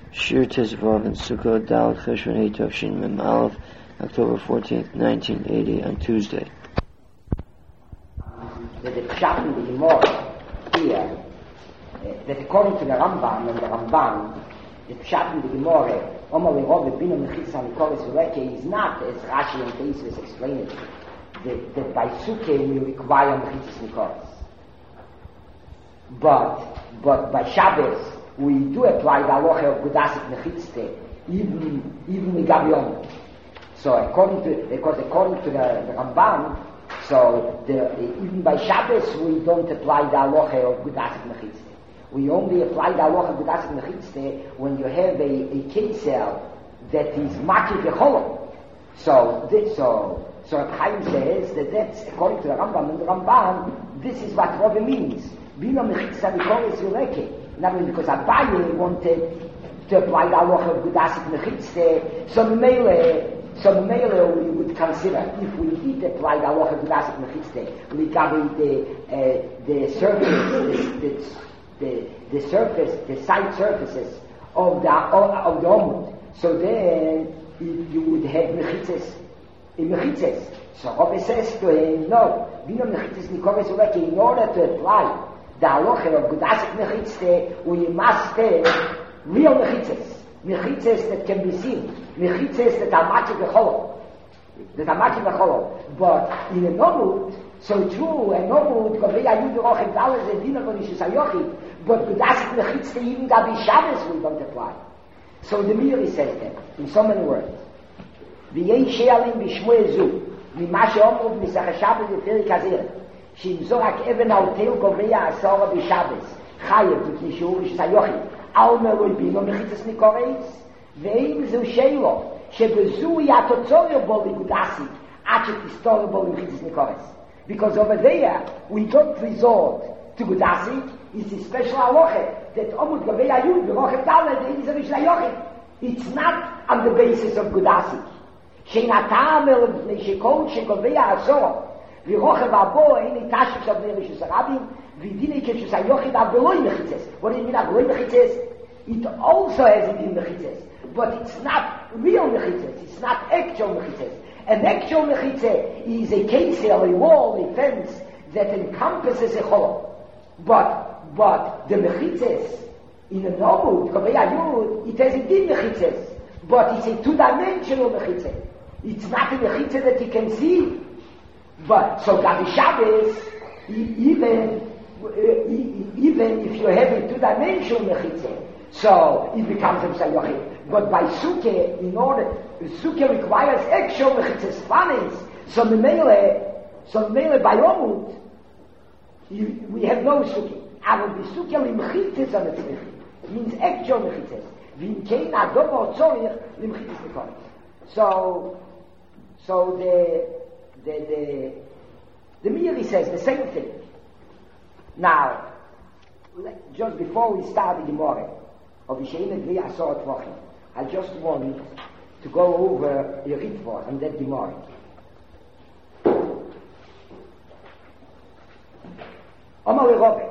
Shir Tezvav and Sukkot Dal Cheshvan Hey Tavshin Mem Aleph, October 14th, 1980, on Tuesday. The Pshat in the Gemara here, that according to the Rambam and the Ramban, the Pshat in the Gemara, Omar Lerov Bino Mechitz HaNikoros Ureke, is not as Rashi and Teisves explain it, that by Sukkah we require Mechitz Nikoros. But by Shabbos we do apply the halacha of Gudasik Mechitzte, even Migav Yom. So according to the Ramban, so even by Shabbos we don't apply the halacha of Gudasik Mechitzte. We only apply the halacha of Gudasik Mechitzte when you have a Keitzel that is Makir V'Cholom. So Chaim says that that's according to the Rambam, and the Ramban, this is what Rove means. Bino Mechitza Nikoros Ureke. In other words, because Abaye wanted to apply the halacha of Gudasik Mechitzte, so Mele we would consider, if we did apply the halacha of Gudasik Mechitzte, regarding the surface, the side surfaces of the Omud, so then you would have Mechitzes in Mechitzes. So Rabbi says to him, no, Bino Mechitzes Nikoros Ureke, in order to apply the halacha of Gudasik Mechitzte, we must have real mechitzes that can be seen, mechitzes that are Makir V'Cholom. But in a nomut, so true, a nomut, Govei Ayud Rochim Dalaz Edina Vonishus Hayochid, but Gudasik Mechitzte even Gabi Shabbos we don't apply. So the Miri says that, in so many words. V'yei she'alim b'shmui zu, mima she'omru b'misach Shabbos v'perik hazir, שאם זו רק אבן האותל קובע עשרה בשבס, חייב וכישור שסיוחי, על מרוי בינו מחיצס ניקורס, ואם זו שאלו, שבזו היא התוצוריה בו לגודסיק, עד שתסתוריה בו למחיצס ניקורס. Because over there, we don't resort to Gudasik, it's a special halacha, that Omud Gavei Ayud, Rochem Daled, is a Mishnah Yochid. It's not on the basis of Gudasik. שאינתם אל בני שכל שגובע עשרה, ורוחב הבו אין תשב של בני רשוס הרבים, ודיני כשוס היוחד הבלוי מחיצס. What do you mean הבלוי מחיצס? It also has a din mechitzes, but it's not real mechitzes, it's not actual mechitzes. An actual mechitzes is a caisel, a wall, a fence that encompasses a chol. But the mechitzes in a nomut, Kovei Ayud, it has a din mechitzes, but it's a two-dimensional mechitzes. It's not a mechitzes that you can see. But so Gabi Shabbos, even if you have a two-dimensional mechitzah, so it becomes a Sayochid. But by Sukkah, Sukkah requires actual mechitzah spanis. So Memele by Omut, we have no Sukkah. But the Sukkah limchitzes on the tzrichim. It means actual mechitzes. V'im kein adomo tzorich limchitzes nikoros. So the Miri says the same thing. Now, just before we start the Gemara of Yishein Gvi Asor Tvachim, I just want to go over a ritva on that Gemara. Omar Lerove.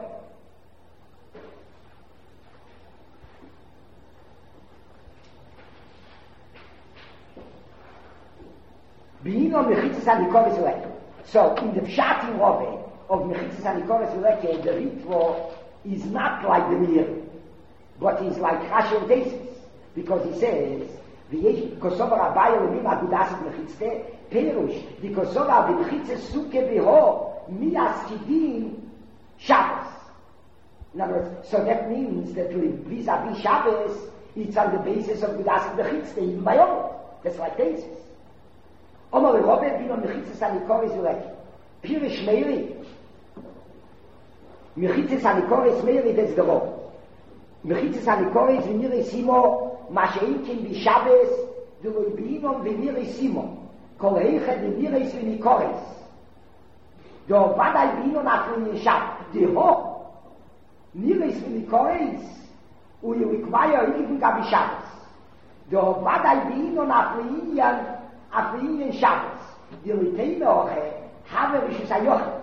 So in the Pshat Rove of Mechitzes HaNikoros Ureke, the ritva is not like the Mir, but is like Rashi and Teisves, because he says, Kosovar Abaye Lemim Agudasik Mechitzte, Perush, the Kosovar B'Mechitzes Suke Beho, Mias Kidim Shabbos. In other words, so that means that vis-a-vis Shabbos, it's on the basis of Gudasik Mechitzte, even by Omot. That's like Teisves. Omar Lerove Bino Mechitzes HaNikoros Ureke. Pirish Meiri. Mechitzes HaNikoros Meiri, that's the law. Mechitzes HaNikoros v'niri simo, ma she'inkin b'Shabbos, v'loi b'inom v'niri simo. Kol heichet v'niris v'nikoros. Do vadai b'inom afrin yishab. The ho, niris v'nikoros, u you require even gabi Shabbos. Do vadai b'inom afrin Shabbos. The litei me'oche, have Rishus Hayochid.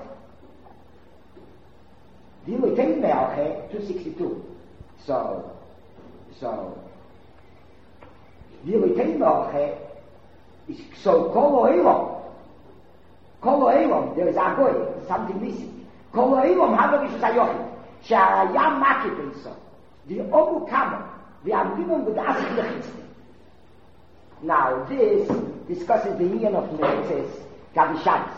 The litei me'oche, 262. So Wir liten noch, so Kolo Elom, there is a goy, something missing. Kolo Elom have Rishus HaYochid, שהים מקיף אינסו, ואומו כמה, והמדימון בדעסק לחיצה. Now, this discusses the union of Meretzes Gavishanis.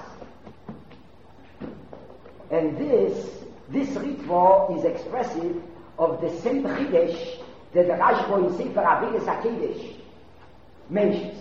And this ritvo is expressive of the same Chidesh that the Rashbo in Sefer Aviles HaKedesh mentions.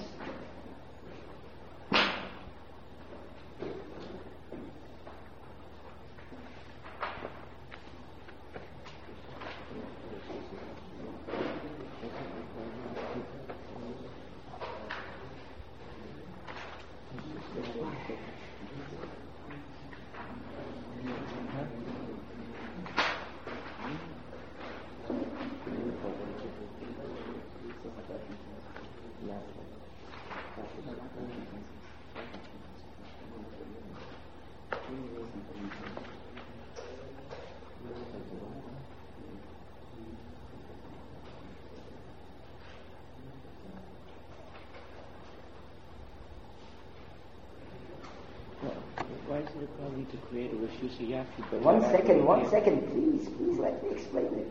Why is it a problem to create a Rosh Yaki? One second, please, let me explain it.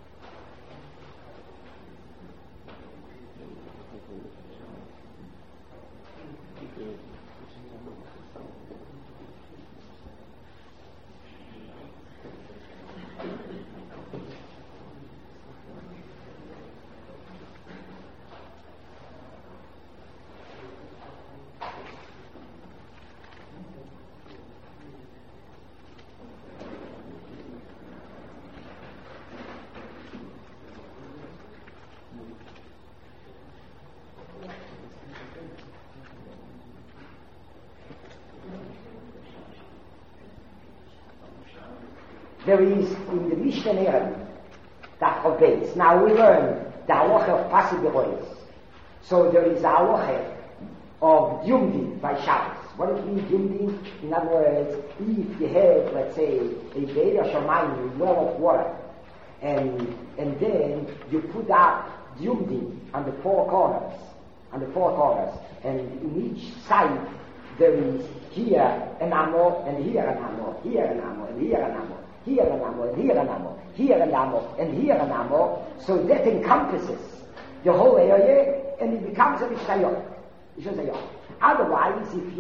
There is in the Mishnah Aaron that obeys. Now we learn the halacha of Pasibirois. So there is a halacha of Yumdin by Shabbos. What does it mean, Yumdin? In other words, if you have, let's say, a Be'er Shamayim, well of water, and then you put up Yumdin on the four corners, and in each side there is here an amor, and here an amor, here an amor, and here an amor. Here an amor, and here an amor, here an amor, and here an amor, so that encompasses the whole area, and it becomes a Rishayot. Otherwise, if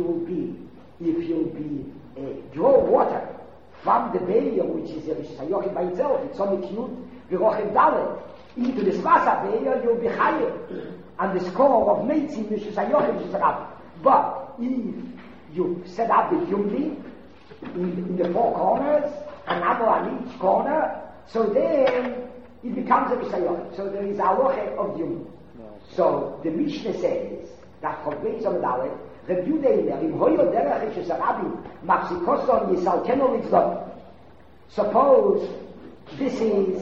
you draw water from the barrier, which is a Rishayot by itself, it's only cute, Virochem Dalet, into this Vasa barrier, you'll be higher on the score of Meitzim, Rishayot, but if you set up the Yumdi in the four corners, another on each corner, so then it becomes a Rishayot. So there is a halacha of Yum. So the Mishnah says that Chovbeis Amadalet, Reb Yudeiner, im hoyo derech eshes Arabim, machzikoson yisalkeno litzlot. Suppose this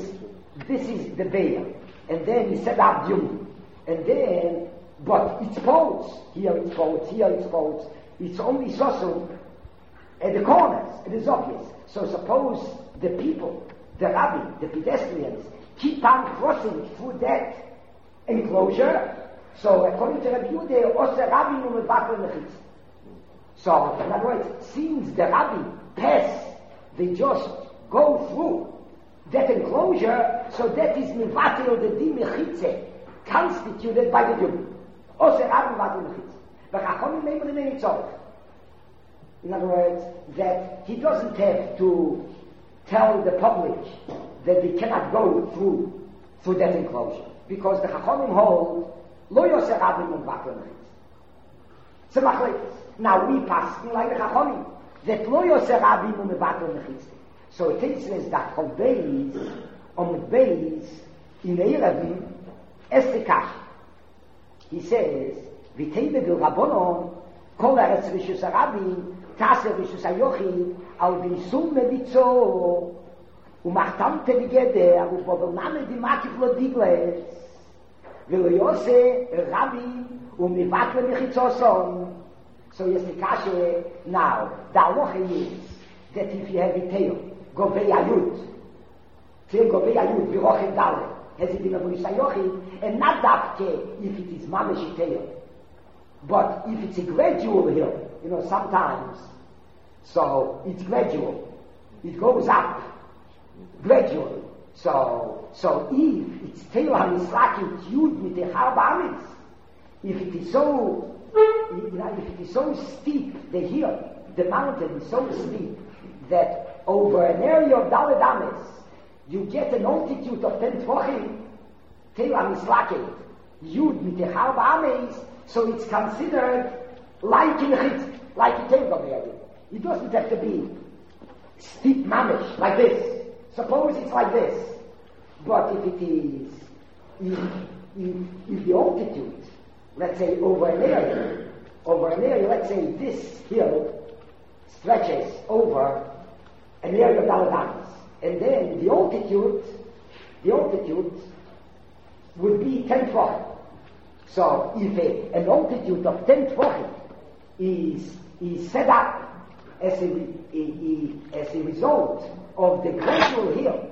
is the Be'er, and then you set up Yum, and then, but it's poles, here it's poles, it's only so at the corners, it is obvious. So suppose the people, the rabbi, the pedestrians, keep on crossing through that enclosure. So according to Rabbi Yehuda, also rabbi no mevatel mechitz. So in other words, since the rabbi pass, they just go through that enclosure, so that is mevatel the din mechitze, constituted by the yom. Also rabbi mevatel mechitz. But Chachamim never remain tzorich. In other words, that he doesn't have to tell the public that they cannot go through that enclosure, because the Chachamim hold lo yoseh rabim u'mvatel mechitz. So now we pass like the Chachamim that lo yoseh rabim u'mvatel mechitz. So it takes us that on base in Eirevim estikach. He says v'teive bil rabbonon kol eretz rishus harabim Taser Rishus HaYochid al B'isum Mevitzor Umachtamte B'geder Ubodoname Dimakif Lo Digles V'lo Yose Rabbi Umivatle Mechitzoson. So yes, the kashe now, the halacha is that if you have a tail, Govei Ayud, V'rochem Dalet, has it been a Sayochid, and not that if it is Mamish Tail. But if it's a gradual hill, sometimes, so it's gradual. It goes up gradually. So if it's Tail HaMislaki, it's Yud mit the Harba if it is so, if it is so steep, the hill, the mountain is so steep that over an area of Daled Ames, you get an altitude of 10 Tvochim, Tail HaMislaki, Yud mit the Harba Ames, so it's considered like in Chitz, like a Tail Gavayadi. It doesn't have to be steep mamish, like this. Suppose it's like this. But if it is, if the altitude, let's say over an area, let's say this hill stretches over an area of Daladanis, and then the altitude would be 10 tefachim. So if an altitude of 10 tefachim is set up as a result of the gradual hill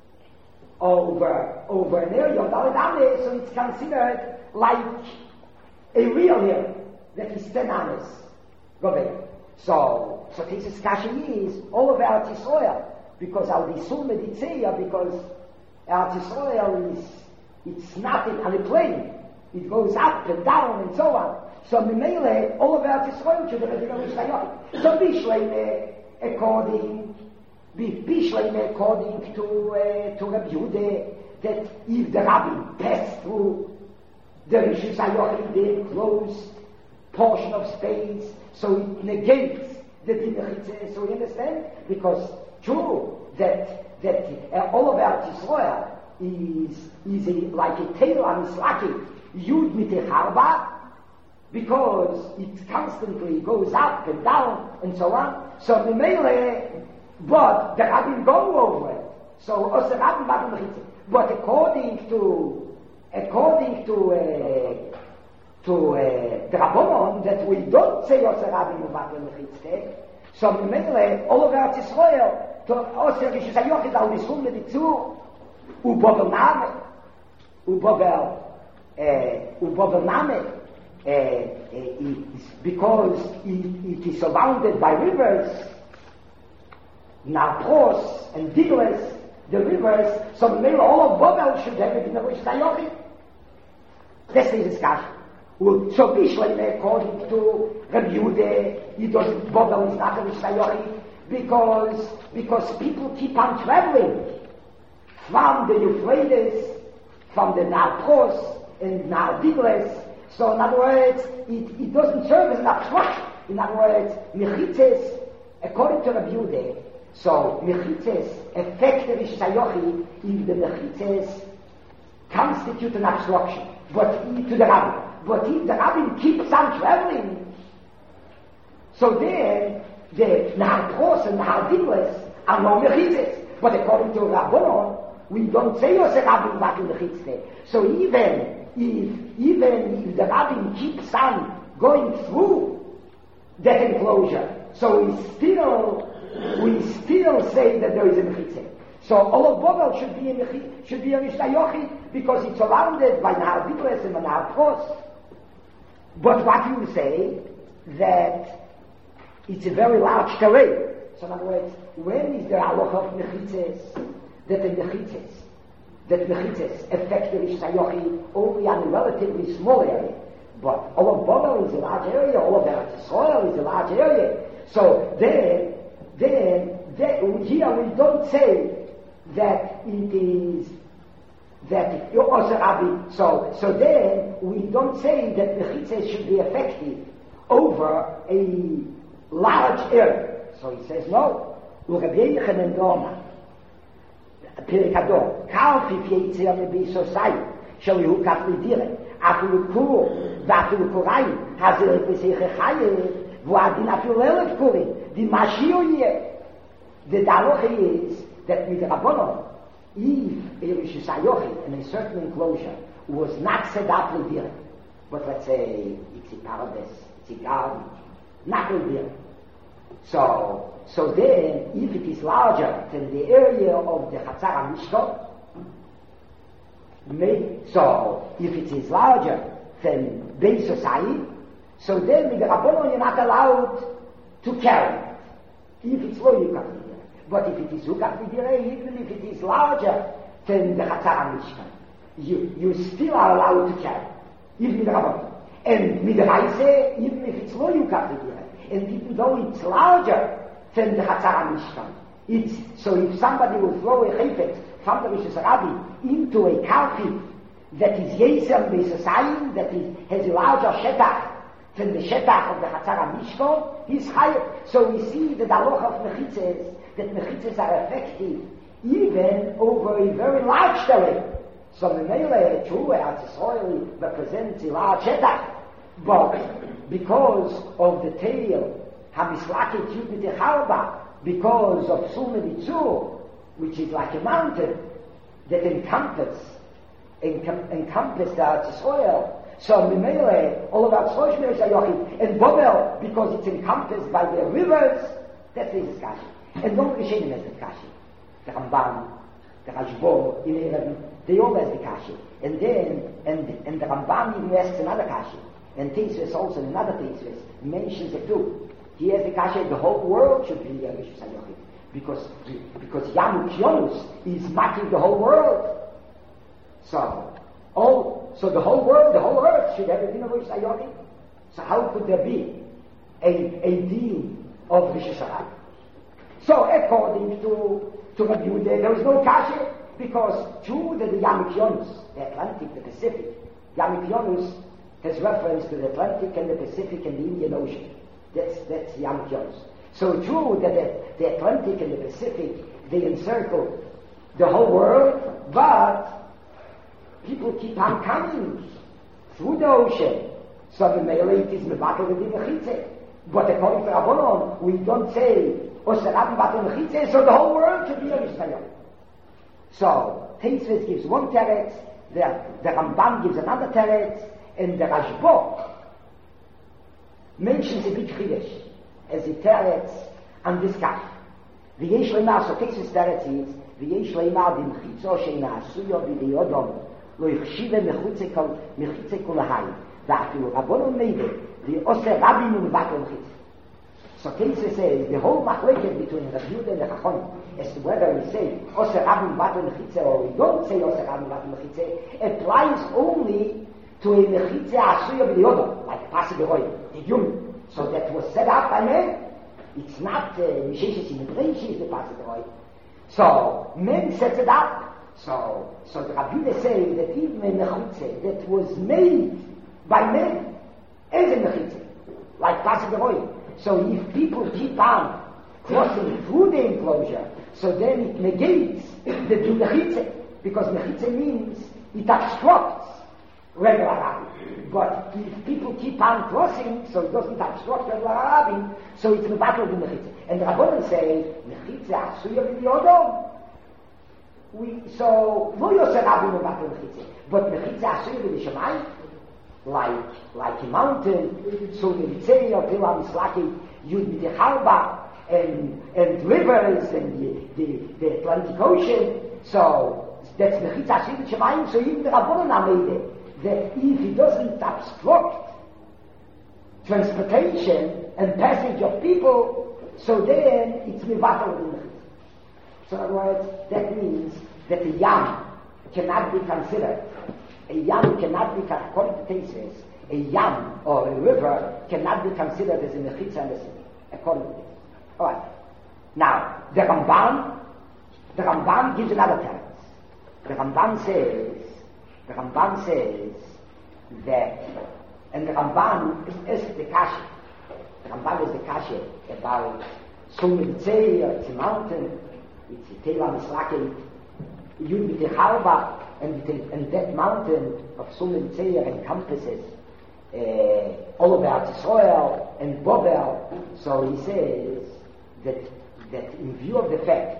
over an area of Daladanis, so it's considered like a real hill that is 10 ames Gobel. So this Kashi is all of Eretz Yisrael, because Al Disul Meditzeya, because Eretz Yisrael it's nothing on a plane. It goes up and down and so on. So Mimele, all of Eretz Yisrael should have been Rishayot. So Bishleime according to Rabbi Yehuda, that if the Rabbi passed through the Rishayot, the enclosed portion of space, so it negates the Dinachitze. So you understand? Because true that all of Eretz Yisrael is like a tail on Mislaki, Yud mit the Harba, because it constantly goes up and down and so on. So Mimele, but the Rabbin go over it. So also Rabbin Batim Chitze. But according to the Rabbanon, that we don't say also Rabbin Batim Chitze. So Mimele, all of Eretz Yisrael, to also Rishus HaYochid al Nisum Meditzu, Ubobel Name, because it is surrounded by rivers, Narpos and Digles, the rivers, so maybe all of Bobel should have it in the Rishus HaYochid. That's the discussion. So Bishleim, according to Rabbi Yehuda, Bobel is not the Rishus HaYochid, because people keep on traveling from the Euphrates, from the Narpos and Nardigles. So in other words, it doesn't serve as an obstruction. In other words, Mechitzes, according to Rabbi Yehuda, so Mechitzes affect the Rishus HaYochid if the Mechitzes constitute an obstruction, but to the Rabbin. But if the Rabbin keeps on traveling, so then the Narpos and Nardigles are no Mechitzes. But according to Rabbanon, we don't say Yosef Rabbin back in the Chitzte. So even if the Rabbin keeps on going through that enclosure, so we still say that there is a Mechitzeh. So all of Bobel should be a Rishus HaYochid, because it's surrounded by Nahar Digles and Nahar Pros. But what you say, that it's a very large terrain. So in other words, when is there a lot of Mechitzes? That Mechitzes affect the Rishus HaYochid only on a relatively small area. But all of Bobel is a large area, all of Eretz Yisrael is a large area. So then here we don't say that it is that you also Rabbi. So then we don't say that Mechitzes should be effective over a large area. So he says no. Rabbi Yochanan Dorma. פרק הדור, כלפיף יצא מביסו סי, שהוא כך לדירה, אפילו קור, ואפילו קוראים, הזרת בשיחה חייב, והדין אפילו אלף קוראים, דין משיעו יהיה. The Daroche is that with Rabbanon, if a Rishus HaYochid in a certain enclosure was not set up lediרה, but let's say it's a paradise, it's a garden, not lediרה. So then, if it is larger than the area of the Chatzar HaMishkan, So, if it is larger than Beis Yosai, so then with the Rabbanon you're not allowed to carry it. If it's low, you can't be there. But if it is Hukach B'direi, even if it is larger than the Chatzar HaMishkan, you still are allowed to carry it, even with the Rabbanon. And Midraise, even if it's low, you can't be there. And even though it's larger than the Chatzar HaMishkan, so if somebody will throw a chayfet from the Rosh Hashanah into a karpit that is Yesem Beis Yosai, that has a larger shetach than the shetach of the Chatzar HaMishkan, he's higher. So we see the halacha of mechitzes, that mechitzes are effective even over a very large terrain. So the Mele, true, Eretz Yisrael represents a large shetach, but because of the tail, Hamislaket Yud B'Techarba, because of Sume Bitzur, which is like a mountain that encompasses the Eretz Yisrael. So Mimele, all about Shloshmei Shayochim, and Bobel, because it's encompassed by the rivers, that's the Kashi. And don't Rishenim has the Kashi. The Ramban, the Rashbo, in Erev, they all has the Kashi. And then, and the Ramban even asks another Kashi. And Teisves also, another Teisves, mentions it too. He has the Kashi, the whole world should be Yerush Shayochim. Because Yamuk Yonus is marking the whole world. So the whole world, the whole earth should have a din of Rosh Hashanah. So how could there be a din of Rosh Hashanah? So according to Rabbi Yehuda, there is no kasha, because true that the Yamuk Yonus, the Atlantic, the Pacific, Yamuk Yonus has reference to the Atlantic and the Pacific and the Indian Ocean. That's Yamuk Yonus. So true that the Atlantic and the Pacific, they encircle the whole world, but people keep on coming through the ocean. So the Meileit is mevatel v'di mechitze. But according to Rabbanon, we don't say, Oserav mevatel mechitze, so the whole world should be a Yisrael. So, Teisves gives one teretz, the Ramban gives another teretz, and the Rashbo mentions a big chidesh as a teretz on this kaf. V'yesh leimar, so Teisves teretz is, v'yesh leimar b'mechitzo sheina asuyo b'di odom, לא יחשיבה מחיצה כל ההיים ואפילו רבונו מידה ועושה רבים ומבטל מחיצה. So Teisves says the whole machleket between Rabbi Yehuda and the Chachamim as to whether we say עושה רבים ומבטל מחיצה or we don't say עושה רבים ומבטל מחיצה applies only to a מחיצה עשויה בדיודו, like Pasi Beroy, the human. So that was set up by men. It's not Misheshes in the Breishis, the Pasi Beroy. So men sets it up. So the Rabbis say that even a mechitze that was made by men is a mechitze, like Pasuk Beroy. So if people keep on crossing through the enclosure, so then it negates the mechitze, because mechitze means it obstructs regular Arabic. But if people keep on crossing, so it doesn't obstruct regular Arabic, so it's mevatel the mechitze. And the Rabbanan say mechitze asuya b'yodom. So no Yosef Rabbi Mevatel Mechitze, but Mechitze Asher B'Shamayim, like a mountain, so the Mitzvah of Tila Mislaki, Yud B'Techarba, and rivers and the Atlantic Ocean. So that's Mechitze Asher B'Shamayim. So even the Rabbanan made it that if it doesn't obstruct transportation and passage of people, so then it's Mevatel Mechitze. So in other words, that means that a yam cannot be considered. A yam cannot be, according to Teisves, a yam or a river cannot be considered as a mechitza in the city, according to this. All right. Now, the Ramban gives another teretz. The Ramban says that, and the Ramban is the kashi. The Ramban is the kashi about Sumitzei, it's a mountain. It's a Tela Mislake, Yud B'Techarba, and that mountain of Sulim Tzeir encompasses all about Israel and Bobel. So he says that in view of the fact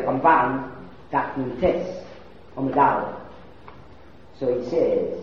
Ramban, that in test, on the Dal. So he says,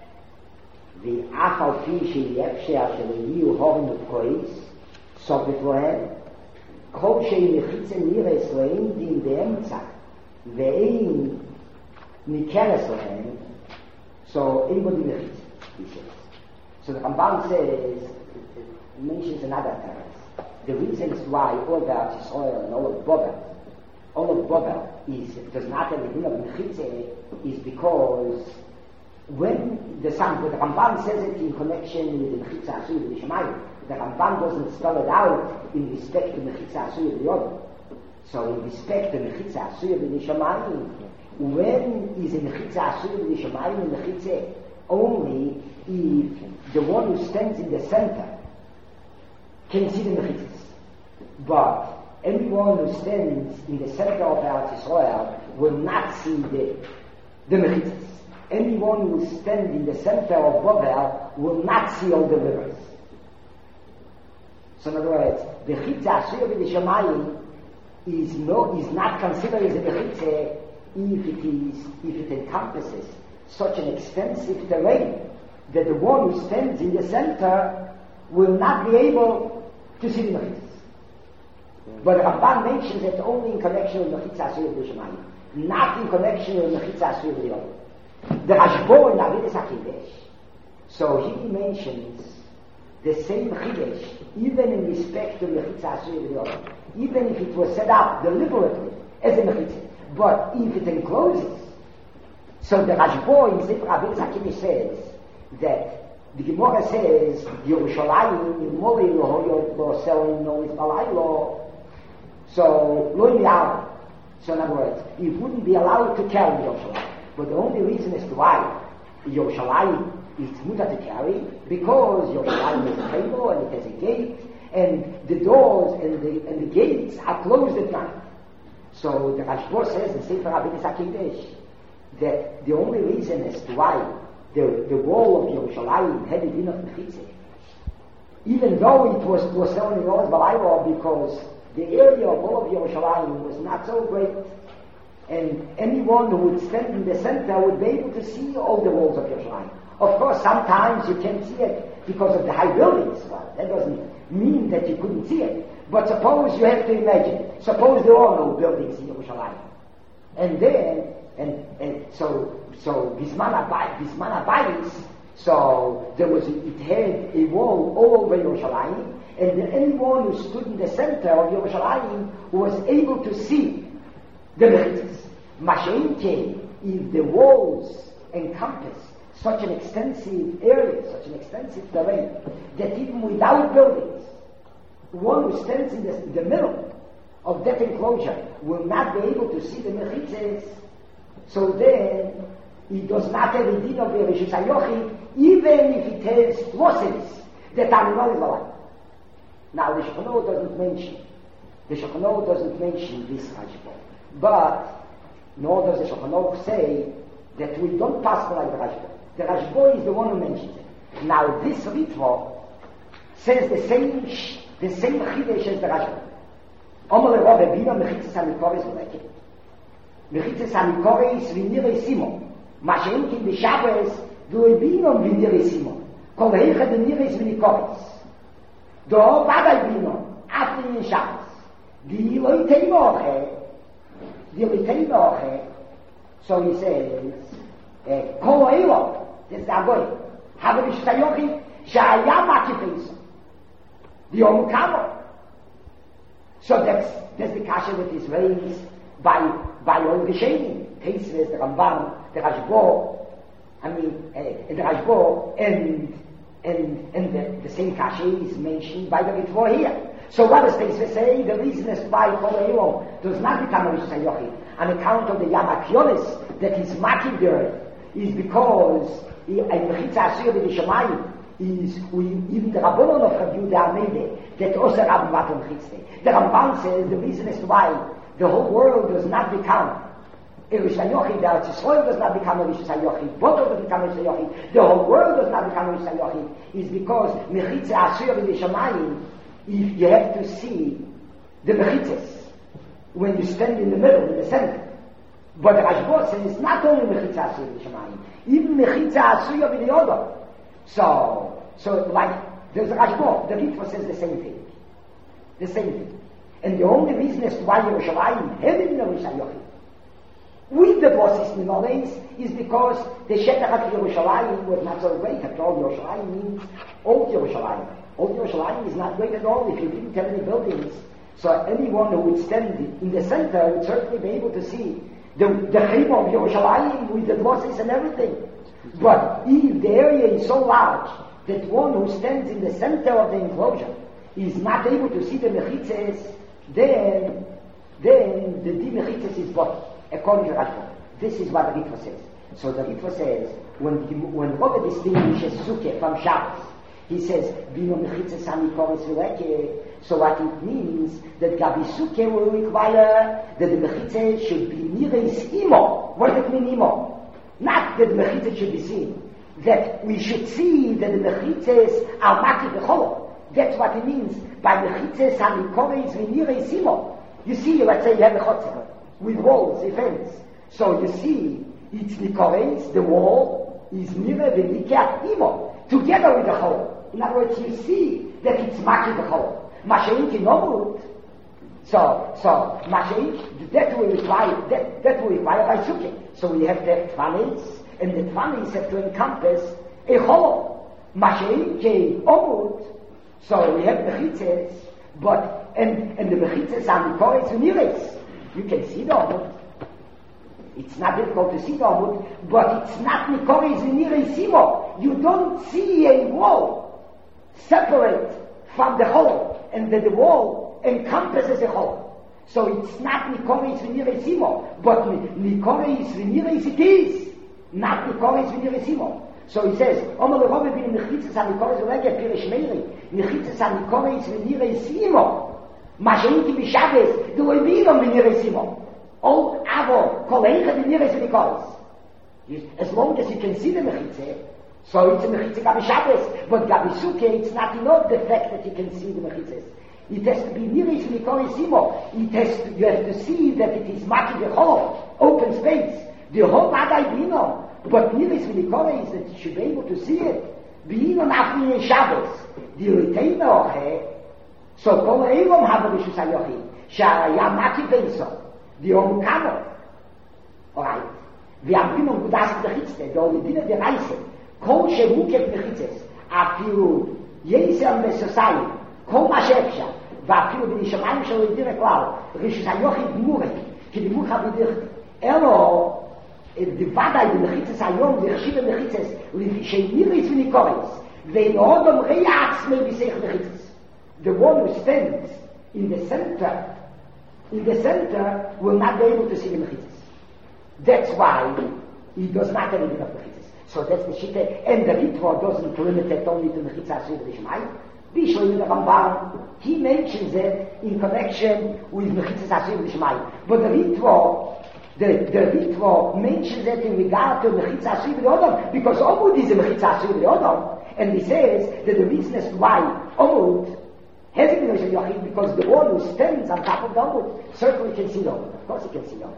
the Afal Fishi Yefshea Sheliyu Horim Kois, Sopit Lohem, Kol Shei Mechitze Nires Lohem, Din Beemtza, Ve'ein Nikeres Lohem, so anybody Mechitze, he says. So the Ramban says, mentions another term. The reasons why all the Israel and all of Boba does not have the din of Mechitze is because when the Ramban says it in connection with the Mechitza Asur with the Shemayim, the Ramban doesn't spell it out in respect to Mechitza Asur with the Yodam. So in respect to Mechitza Asur with the Shemayim, when is a Mechitza Asur with the Shemayim and Mechitze only if the one who stands in the center can see the Mechitzas. But anyone who stands in the center of Eretz Yisrael will not see the Mechitzas. Anyone who stands in the center of Bovel will not see all the rivers. So in other words, the Mechitza Asur with the Shemayim is not considered as a Mechitza if it encompasses such an extensive terrain that the one who stands in the center will not be able to see the Mechitzas. But the Ramban mentions it only in connection with Mechitza Asur B'Shemayim, not in connection with Mechitza Asur B'Yom. The Rashbo in Avidas HaKidesh, so he mentions the same Chidesh, even in respect to Mechitza Asur B'Yom, even if it was set up deliberately as a Mechitza, but if it encloses. So the Rashbo in Sefer Avidas HaKidesh says that the Gemara says, Yerushalayim, in Mori, lo selling, no, it's Balaylo. So, lo yal. So, in other words, you wouldn't be allowed to carry Yerushalayim. But the only reason as to why Yerushalayim is mutar to carry, because Yerushalayim has a table and it has a gate, and the doors and the gates are closed at night. So, the Rashbo says in Sefer Avidas HaKidesh that the only reason as to why the wall of Yerushalayim had a din of Mechitze, even though it was selling in Oz Balaylo, because the area of all of Yerushalayim was not so great, and anyone who would stand in the center would be able to see all the walls of Yerushalayim. Of course, sometimes you can't see it because of the high buildings. Well, that doesn't mean that you couldn't see it. But suppose you have to imagine, suppose there are no buildings in Yerushalayim, and then so Bisman Abayis, so it had a wall all over Yerushalayim, and anyone who stood in the center of Yerushalayim was able to see the Mechitzas. Mashain came, if the walls encompass such an extensive area, such an extensive terrain, that even without buildings, one who stands in the middle of that enclosure will not be able to see the Mechitzas. So then, it does not have a din of Rishus HaYochid, even if it has losses that are not alive. Now, the Shulchan Aruch doesn't mention this Rashbo, but nor does the Shulchan Aruch say that we don't pass like the Rashbo. The Rashbo is the one who mentions it. Now, this Ritva says the same Chidesh as the Rashbo. Omer Rebbe Bina Mechitzas HaMikoris V'Leket. Mechitzas HaMikoris V'Nirei Simon. מה שאין כן בשבס, דו הבינו ונראה סימון. כל היכד ונראה וניקורס. דו בד הבינו, אף אין שבס. די לא יתאי מאוכה, so he says, כל אילו, זה הגוי, אבל יש תיוכי שהיה מקיפייסו. די אומו כמו. So that's the kasha that is raised by all the shading. Cases, the Ramban, the Rashbo, the Rashbo, and the same kasha is mentioned by the Ritva here. So what does they say? The reason is why Kol Eilo does not become a Rishus HaYochid on account of the Yamakionis that is making the earth is because a Mechitza Asur B'Shemayim is even the Rabbanon of Rabbi Yehuda Amede that also Rabbi Matom Chitzte. The Ramban says the reason is why the whole world does not become a Rishus HaYochid, the Eretz Yisrael does not become a Rishus HaYochid, Botor does not become a Rishus HaYochid, the whole world does not become a Rishus HaYochid, is because Mechitza Asur B'Shemayim, if you have to see the Mechitzas. when you stand in the middle, in the center. But the Rashba says not only Mechitza Asuya B'Shamayim, even Mechitza Asuya B'Yodam. So like, there's a Rashba, the Ritva says the same thing. The same thing. And the only reason as to why Yerushalayim had in Yerushalayim with the bosses in Malays is because the Shetach of Yerushalayim was not so great at all. Yerushalayim means Old Yerushalayim. Old Yerushalayim is not great at all if you didn't have any buildings. So anyone who would stand in the center would certainly be able to see the Chayim of Yerushalayim with the bosses and everything. But if the area is so large that one who stands in the center of the enclosure is not able to see the mechitzes, then the mechitzes is what? According to Rashba. This is what the Ritva says. So the Ritva says, when Robert distinguishes Sukkah from Shabbos, he says, Bino mechitzes hamikoros v'leke. So what it means, that Gabi Sukkah will require that the mechitzes should be nireis imo. What does it mean imo? Not that the mechitzes should be seen. That we should see that the mechitzes are maki b'cholo. That's what it means by mechitzes hamikoros v'nireis imo. You see, let's say you have a chotzer with walls, a fence. So you see, it's nikores, the wall is nire v'nikah imo, together with the cholo. In other words, you see that it's maki b'cholo. Mashaink in Omut. So Mashaink, that will require by Sukkah. So we have to have tfanis, and the tfanis have to encompass a cholo. Mashaink in Omut. So we have mechitzes, but and the mechitzes are nikores v'nireis. You can see the Omut. It's not difficult to see the Omut, but it's not nikores v'nireis imo. You don't see a wall separate from the hole, and that the wall encompasses a hole. So it's not nikores v'nireis imo, but nikores v'nireis it is, not nikores v'nireis imo. So he says, Omer l'Robbe bin mechitzes hamikoros v'leke pirish meiri, mechitzes hamikoros v'nireis imo. Mashenki b'Shabbos, the loy b'ino v'nireis imo. All avo, kol eicha v'nireis v'nikoros. As long as you can see the mechitzeh, so it's a mechitzah Gabi Shabbos, but Gabi Sukkah, it's not enough the fact that you can see the mechitzahs. It has to be nireis v'nikoros imo. You have to see that it is maki b'chol, open space. The whole adai b'ino. But nireis v'nikoros is that you should be able to see it. B'ino nafni in Shabbos. The retainer oche, so kol eilom hava b'shus hayochid, sha'aya maki b'inso. The om kamo. Alright. V'yambino gudas b'chitzte, the olidina v'reise. כל שמוקף מחיצס, אפילו יסר מסוסיים, כל מה שאפשר, ואפילו בנשמיים שלו ידיר הכלל, רשת היוחי דמורי, כי דמוך בדרך, אלו, דוודאי במחיצס היום, דרשיב במחיצס, שניריס וניקורס, ואינוד אומרי עצמי בשיח מחיצס. The one who stands in the center will not be able to see the mechitzes. That's why he does not have enough mechitzes. So that's the Shittah, and the Ritva doesn't limit it only to Mechitza Asuya B'Shamayim. Bishloim the Rambam, he mentions it in connection with Mechitza Asuya B'Shamayim. But the Ritva mentions it in regard to Mechitza Asuya B'Yodam, because Omud is a Mechitza Asuya B'Yodam, and he says that the reason as to why Omud has a Mechitza Yochid, because the one who stands on top of the Omud certainly can see the Omud. Of course he can see the Omud.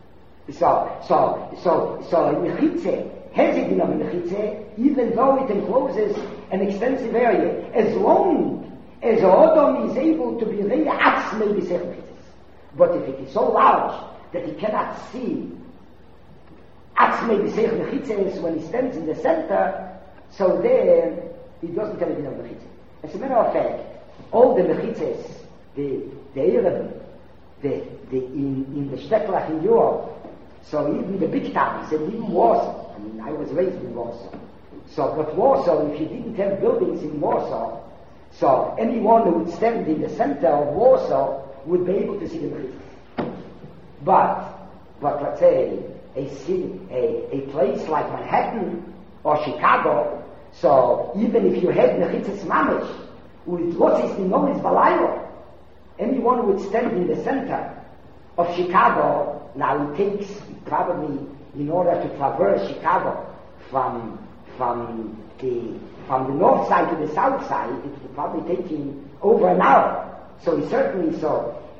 So Mechitza has it in a mechitzeh, even though it encloses an extensive area, as long as Odom is able to be very atzmei b'sech mechitzes. But if it is so large that he cannot see atzmei b'sech mechitzes when he stands in the center, so there he doesn't have it in a mechitzeh. As a matter of fact, all the mechitzes, the Erev, in the Shteklach in Europe, so even the big towns, and even Warsaw, I mean, I was raised in Warsaw. So, but Warsaw, if you didn't have buildings in Warsaw, so anyone who would stand in the center of Warsaw would be able to see the mechitzes. But let's say a place like Manhattan or Chicago, so even if you had mechitzes mamish, with what is known as balaylo, anyone who would stand in the center of Chicago, now it takes probably, in order to traverse Chicago from the north side to the south side, it would probably take him over an hour. So he certainly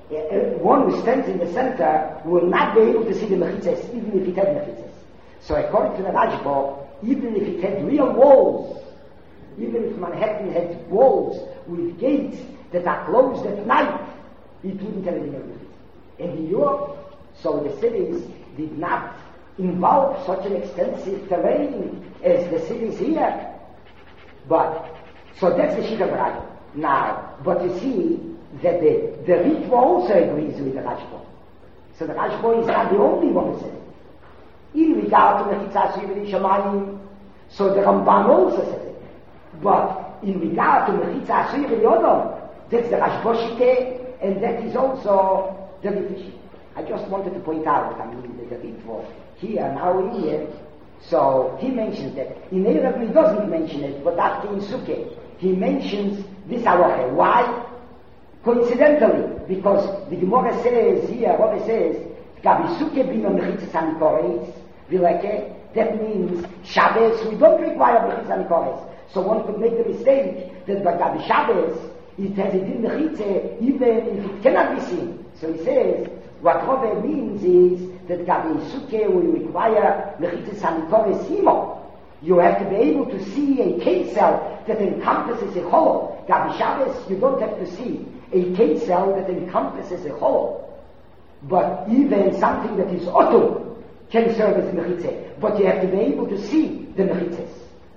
One who stands in the center will not be able to see the mechitzes, even if it had mechitzes. So according to the Rashba, even if it had real walls, even if Manhattan had walls with gates that are closed at night, it wouldn't have any mechitzes. In New York, so the cities did not involve such an extensive terrain as the cities here. But, so that's the Shita Rashba. Now, but you see that the Ritva also agrees with the Rashba. So the Rashba is not the only one who says it. In regard to the Mechitzas Yivri Shamayim, so the Ramban also says it. But in regard to the Mechitzas Yivri Yodom, that's the Rashba Shite, and that is also the Ritva Shite. I just wanted to point out, the Ritva here, now here, so he mentions that. In Erev he doesn't mention it, but after in Sukkah, he mentions this halacha. Why? Coincidentally, because the Gemara says here, Rabbi says, Gabi Sukkah bino mechitzas hanikoretz, vileke, that means Shabbos, we don't require mechitzas hanikoretz. So one could make the mistake that by Gabi Shabbos, it has a din mechitzah, even if it cannot be seen. So he says, what Rabbi means is that Gabi Sukkah will require mechitzas hanikoretz himo. You have to be able to see a cave cell that encompasses a hollow. Gabi Shabbos, you don't have to see a cave cell that encompasses a hollow. But even something that is auto can serve as mechitzah. But you have to be able to see the mechitzas.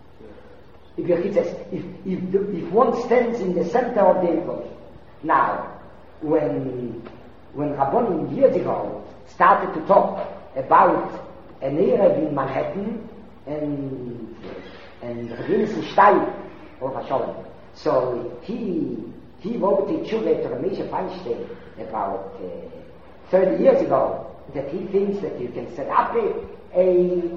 If one stands in the center of the enclosure. Now, when Rabbonim years ago started to talk about an Erev in Manhattan, and Rabbi Stein of Hashem. So he wrote a tshuva to Ramesha Feinstein about 30 years ago that he thinks that you can set up an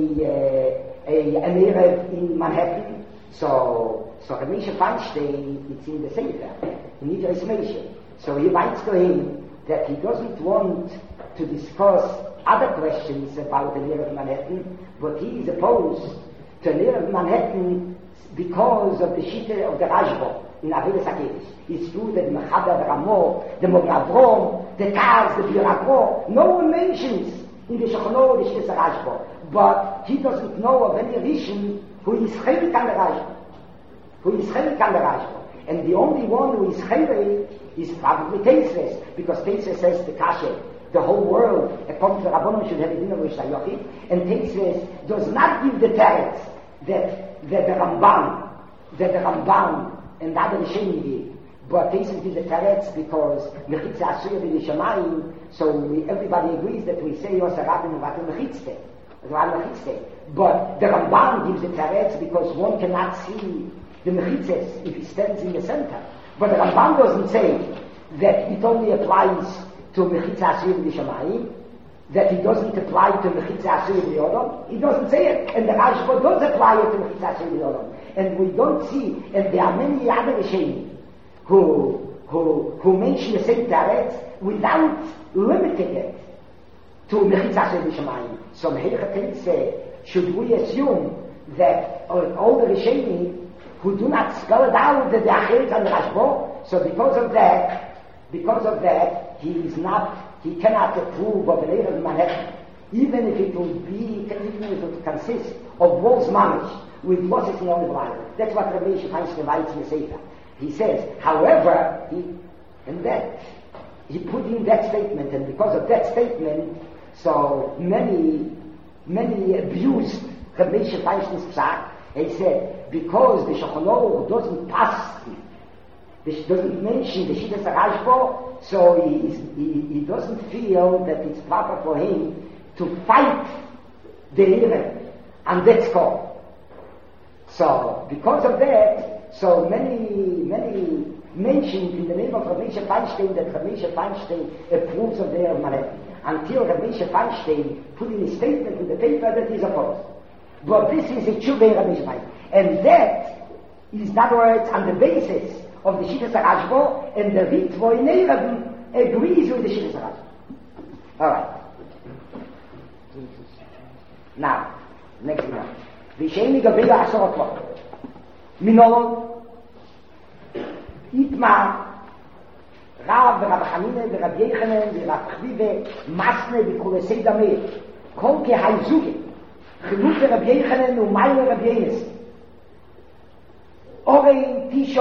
Erev in Manhattan. So Ramesha Feinstein, it's in the Sefer, in Nidra Ismaisha. So he writes to him that he doesn't want to discuss other questions about the Erev Manhattan, but he is opposed to the Erev Manhattan because of the Shita of the Rashba in Avilas HaKedesh. It's true that Mechada, the Ramor, the Mogavrom, the Taz, the Biragro, no one mentions in the Shechonor the Shita Rashba, but he doesn't know of any Rishon who is Chelik on the Rashba. And the only one who is Chelik is probably Teisves, because Teisves says the Kasher, the whole world, according to Rabbanon, should have a dinner with Shayochi, and Teisves does not give the teretz that the Ramban and other Rishonim give. But Teisves gives the teretz because Mechitzah Asuyah B'Lishamayim, so everybody agrees that we say Yosef Rabbeinu Vatem Mechitzte. But the Ramban gives the teretz because one cannot see the Mechitzes if he stands in the center. But the Ramban doesn't say that it only applies to Mechitzah Asuyah B'Lishamayim, that it doesn't apply to Mechitzah Asuyah B'Yodom. He doesn't say it, and the Rashba does apply it to Mechitzah Asuyah B'Yodom. And we don't see, and there are many other Rishonim who mention the same teretz without limiting it to Mechitzah Asuyah B'Lishamayim. So Mechitzah say, should we assume that all the Rishonim who do not spell it out that they are Chelik on the Rashba, so because of that, he cannot approve of an Erev Manhattan, even if it would consist of walls mamish with losses in only blind. That's what Rabbi Feinstein writes in the Sefer. He says, however, he put in that statement, and because of that statement, so many abused Rabbi Feinstein's psak. He said, because the Shulchan Aruch doesn't pass, doesn't mention the Shittas Rashba, so he doesn't feel that it's proper for him to fight the Erev on that score. So because of that, so many mentioned in the name of Rabbi Feinstein that Rabbi Feinstein approves of the Erev Manhattan, until Rabbi Feinstein put in his statement in the paper that he's opposed. But this is a Chuvei Rabbi Feinstein, and that is, in other words, on the basis of the Shittas Rashba, and the Ritva in Erev agrees with the Shittas Rashba. All right. Now, next one. V'sheini gavei ha'asor ha'tvot. Minolon, Itmar, רב ורב חנינא ורב יחנן ורב חביבה מסנה וכולסי דמי כל כהיזוגה חילוק לרב יחנן ומייל לרב ינס אורן טישו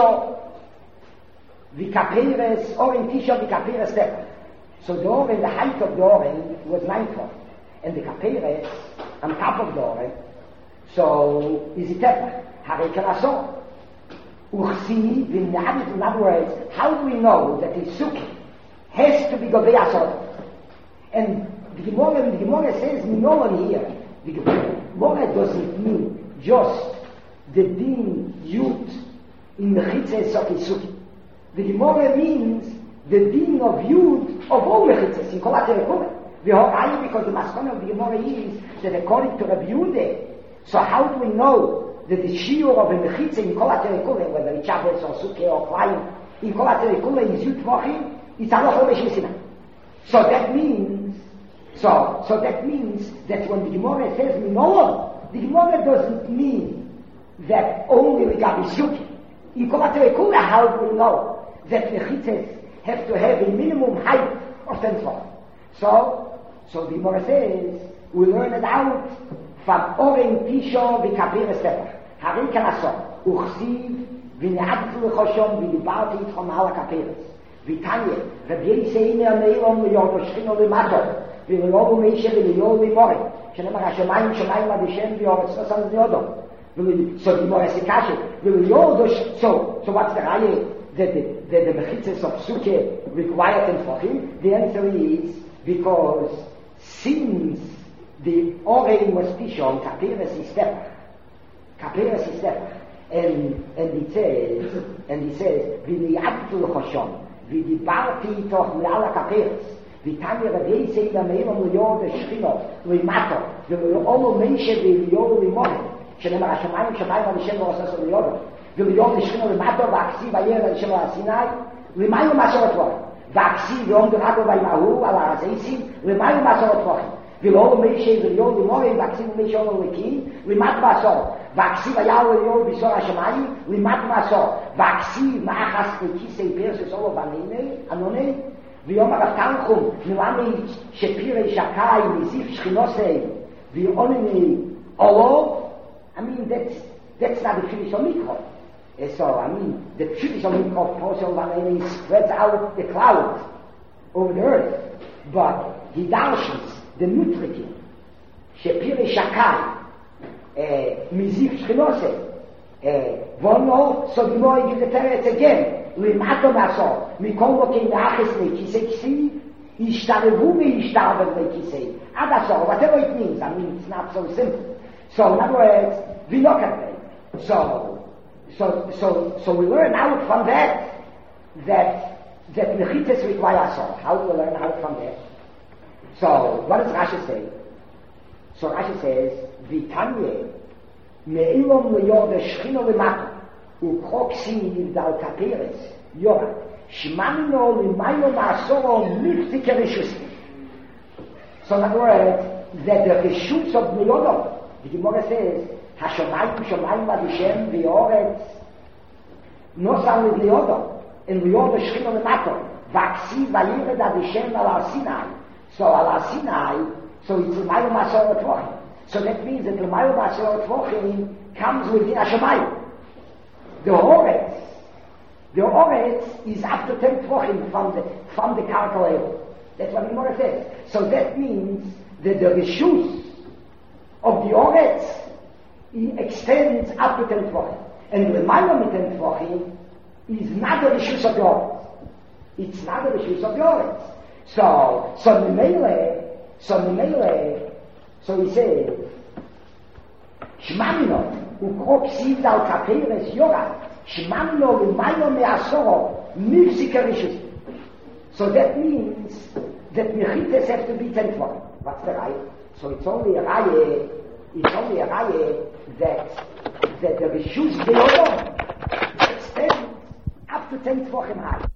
vikaperes oren tisha vikaperes step. So the oren, the height of the oren was 9 foot, and the kaperes on top of the oren, so is it tefach? Harei kalaso. Uchsi v'nadit, in other words, how do we know that the sukkah has to be gobei asot? And the Gemara says, Minolan here, the Gemara doesn't mean just the din yud in the chitzes of the sukkah. The Gemara means the din of Yud of all the chitzes in Kolat Yerukomen. Because the maskana of the Gemara is that according to Rabbi Yehuda, so how do we know that the shiur of the mechitza in Kolat Yerukomen, whether it's Shabbos or Sukkah or Klayim, in Kolat Yerukomen is Yud Tvachim, it's Aloch Omesh Yisina. So that means that when the Gemara says Minolon, the Gemara doesn't mean that only regarding Sukkah. In Kolat Yerukomen, how do we know that the chitzes have to have a minimum height of 10 feet. So the Gemara says, we learn it out from Oren Tisho v'Kaperes Tefach. Harei Kanaso, Uchsiv v'ne'adtu l'choshom v'dibarti itchom ala Kaperes. V'tanye, Rabbi Yiseine ameilom v'yordo shchino v'mato, v'leyobu meishe v'leyobu v'more. שנאמר, השמיים שמיים עד השם ואורץ נוסם זניודו. So the Gemara says, so what's the raya? That the mechitzes of Sukkah require 10 tefachim? The answer is because since the Oren was Tishon, Kaperes is Tefach. Kaperes is Tefach. And it says, V'niyadtu l'choshon, v'dibarti itoch me'ala Kaperes, v'tanya Rabbi Yisei l'meilom l'yor d'shchino, l'mato, v'l'olu meishe v'l'yor l'mohen, שנאמר, השמיים שמיים על השם ועושה סוד ליודו. וליום נשכינו למטו והכסיב הירד על השם על הסיני, למה יום מסורת פוחים? והכסיב יום דרקו וימהו על הרזייסים, למה יום מסורת פוחים? ולאור מישי וליום למורים, והכסיב ומישי אולו לקין, למט מסורת. והכסיב היה ליום ביסור השמיים, למט מסורת. והכסיב מאחס לכיסי פרסוס אולו בניני, ויום הרב תנחום, נלמי שפירי שקאי מזיף שכינוסי, ויונני אולו, I mean, that's not the Pshudish of Mikro. So, I mean, the Pshudish of Mikro also spreads out the clouds over the earth. But he darshes the Nutrikin, Shepire Shakai, Mizif Shchinose, Vono, so the more you get it again, Limato Maso, Mikolo King Achesne, Kiseksi, Ishtarevu me Ishtarve Kisei. Adaso, whatever it means, I mean, it's not so simple. So in other words, we look at it. So we learn out from that mechitzes require so. How do we learn out from that? So what does Rashi say? So Rashi says, Vitanye me'ilom le'yor v'shchino l'mato u'choksin yivdal kaperes yora shmanino l'mayo ma'asoro mifti kerishusi. So in other words, that the rishus of Meyodom, the Gemara says, Hashomayim shomayim ad Hashem v'yoretz nosam l'Yodom, and l'Yodom shchino l'mato, v'aksiv v'yired ad Hashem al Sinai. So al Sinai, so it's l'mayu ma'asor l'tvochim. So that means that l'mayu ma'asor l'tvochim comes within Hashomayim. The Oretz is up to 10 tvochim from the karka level. That's what the Gemara says. So that means that the rishus of the Oretz extends up to 10 tvochim. And the L'mayla mit 10 tvochim is not the rishus of the Oretz. It's not the rishus of the Oretz. So he says, Shmanino, ukrok siv al kaperes yora, Shmanino l'mayla me'asoro, mifsika rishus. So that means that mechites have to be 10 tvochim. What's the right? So it's only a raya that the rishus be'odom extends up to 10 tvochim high.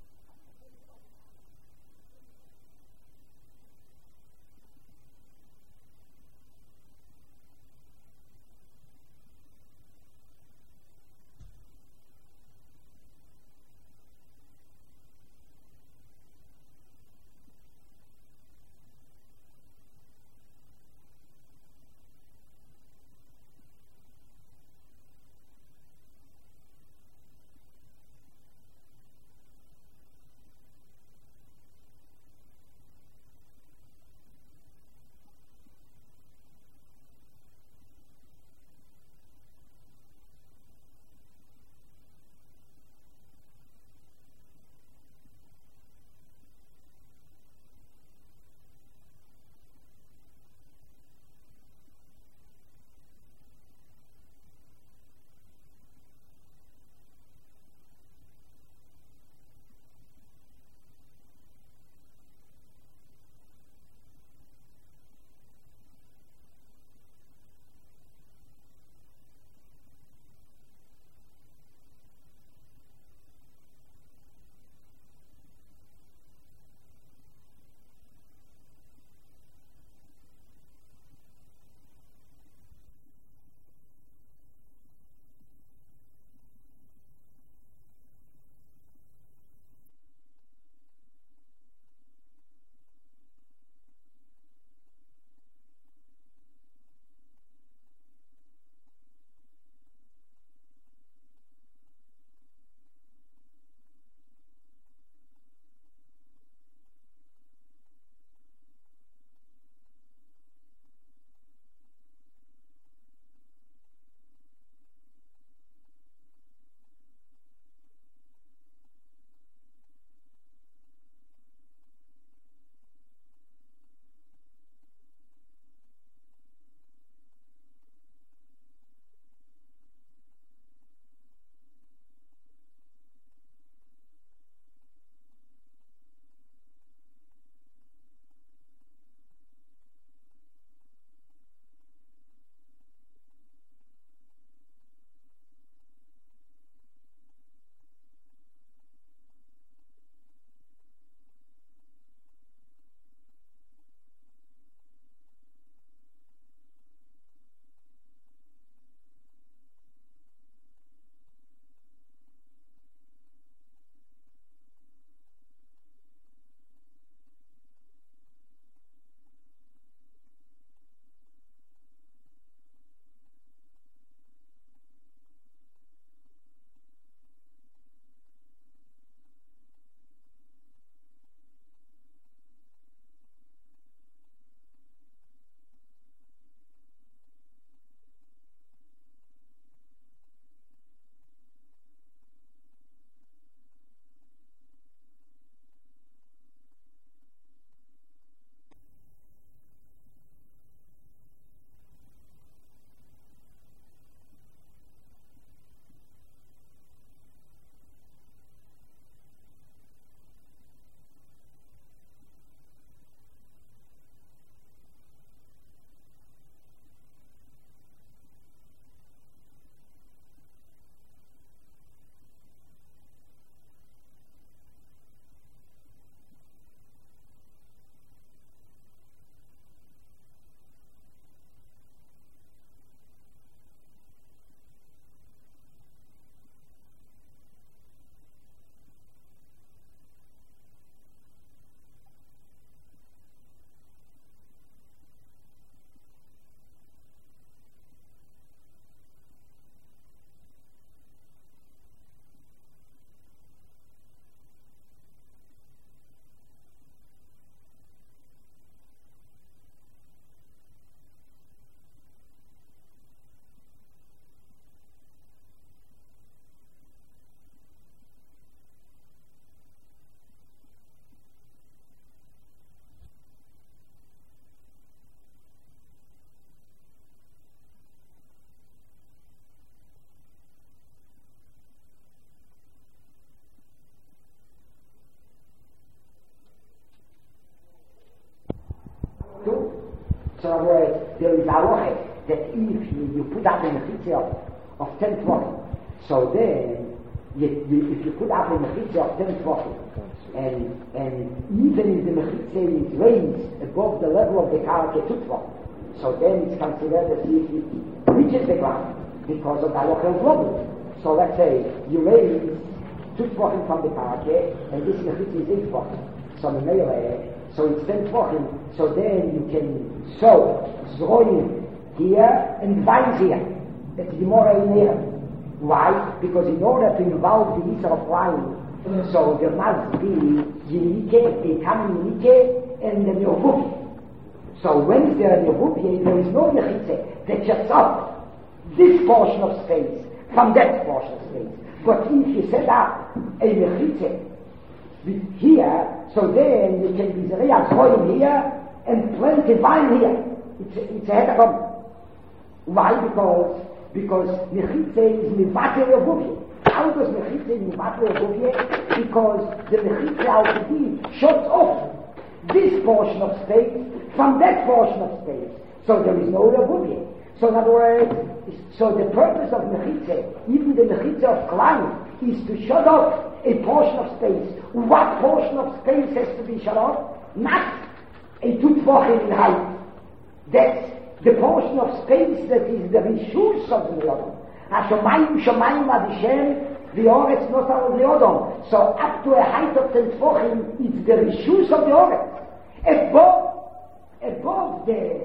So in other words, there is a halacha that if you put up a mechitza of 10 tvachim, so then if you put up a mechitza of 10 tvachim, and even if the mechitza is raised above the level of the karka 2 tvachim, so then it's considered as if it reaches the ground because of the halacha of global. So let's say you raise 2 tvachim from the karka, and this mechitza is 8 tvachim. So the melee, so it's 10 tvachim, so then you can sow zroim here and vines here. That's the more in here. Why? Because in order to involve the Isra of wine, so there must be Yinike, a common Yinike, and the Yehubi. So when is there a Yehubi, there is no Yechitze that shuts up this portion of space from that portion of space. But if you set up a Yechitze here, so then you can be Zeriyah Zroim here and plant a vine here. It's a hetagom. Why? Because Mechitze is Mivater Yehubi. How does Mechitze is Mivater Yehubi? Because the Mechitze al-Kedi shuts off this portion of space from that portion of space. So there is no Yehubi. So in other words, so the purpose of Mechitze, even the Mechitze of Klein, is to shut off a portion of space. What portion of space has to be shut off? Not a 2 tvachim in height. That's the portion of space that is the rishus of the Yodom. Hashomayim shomayim ad Hashem v'oretz nosar v'yodom. So up to a height of 10 tvachim, it's the rishus of the oretz. Above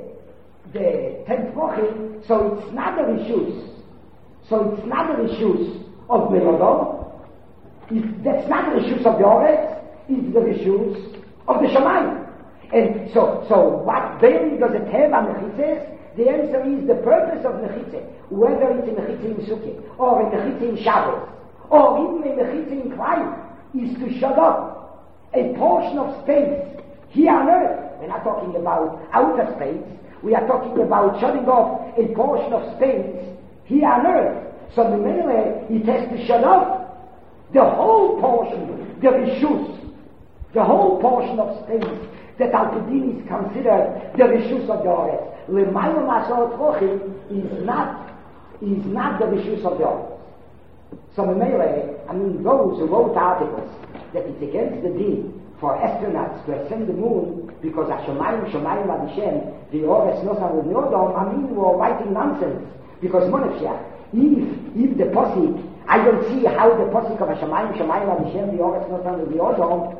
the 10 tvachim, so it's not the rishus. So it's not the rishus of the Yodom. That's not the rishus of the oretz. It's the rishus of the shomayim. And so what bearing does it have on mechitzes? The answer is the purpose of mechitzeh, whether it's a mechitzeh in Sukkah, or a mechitzeh in Shabbos, or even a mechitzeh in Klai, is to shut up a portion of space here on earth. We're not talking about outer space, we are talking about shutting off a portion of space here on earth. So the minute it has to shut off the whole portion, the rishus, the whole portion of space that Al-Kedin is considered the Rishus of the Oretz. L'mayim Masor Tvochim is not the Rishus of the Oretz. So those who wrote articles that it's against the din for astronauts to ascend the moon because Hashomayim Shomayim Ad Hashem the Oretz Nosar V'Yodom, were writing nonsense. Because Monefshah, if the posik, I don't see how the posik of Hashomayim Shomayim Ad Hashem the Oretz Nosar V'Yodom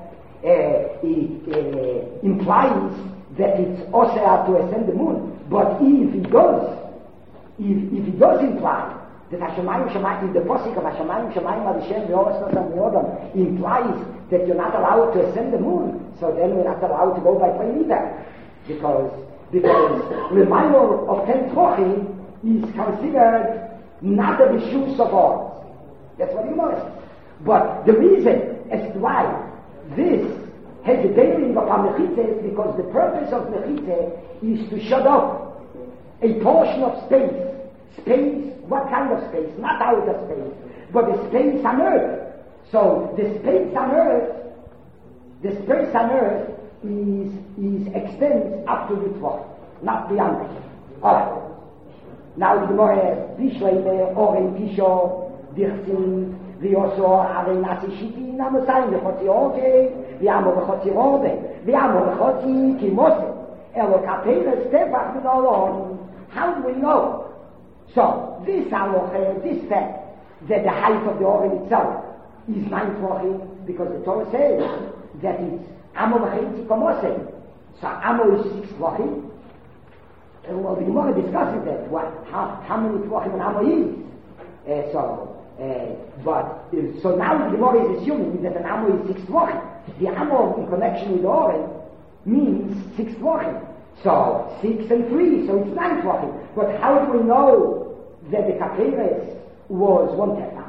implies that it's osher to ascend the moon. But if it does imply that Hashemayim Shemayim, the posik of Hashemayim Shemayim Ad Hashem v'Oretz Nosar V'Yodom implies that you're not allowed to ascend the moon, so then we're not allowed to go by plane either. Because the reminder of 10 tvachim is considered not the rishus of all. That's what you know. But the reason as to why this has a bearing upon Mechitze is because the purpose of Mechitze is to shut off a portion of space. Space, what kind of space? Not outer space, but the space on earth. So the space on earth is extends up to the tvach, not beyond it. Alright. Now the Gemara Bishleime Oren Kisho Dirtzin V'Yoso Arei Nasi Shiti Namusayim V'Chotzi Oge V'Amo V'Chotzi Robe V'Amo V'Chotzi Kimose Elo Kaperes Tefach V'Dolon. How do we know? So this halacha, this fact that the height of the Oren itself is 9 tvachim, because the Torah says that it's Amo V'Chotzi Kimose. So Amo is 6 tvachim. Well, the Gemara discusses that, how many tvachim an Amo is. So now the Gemara is assuming that an Amo is 6 tvachim. The Amo in connection with the Oren means 6 tvachim. So 6 and 3, so it's 9 tvachim. But how do we know that the Kaperes was 1 tefach?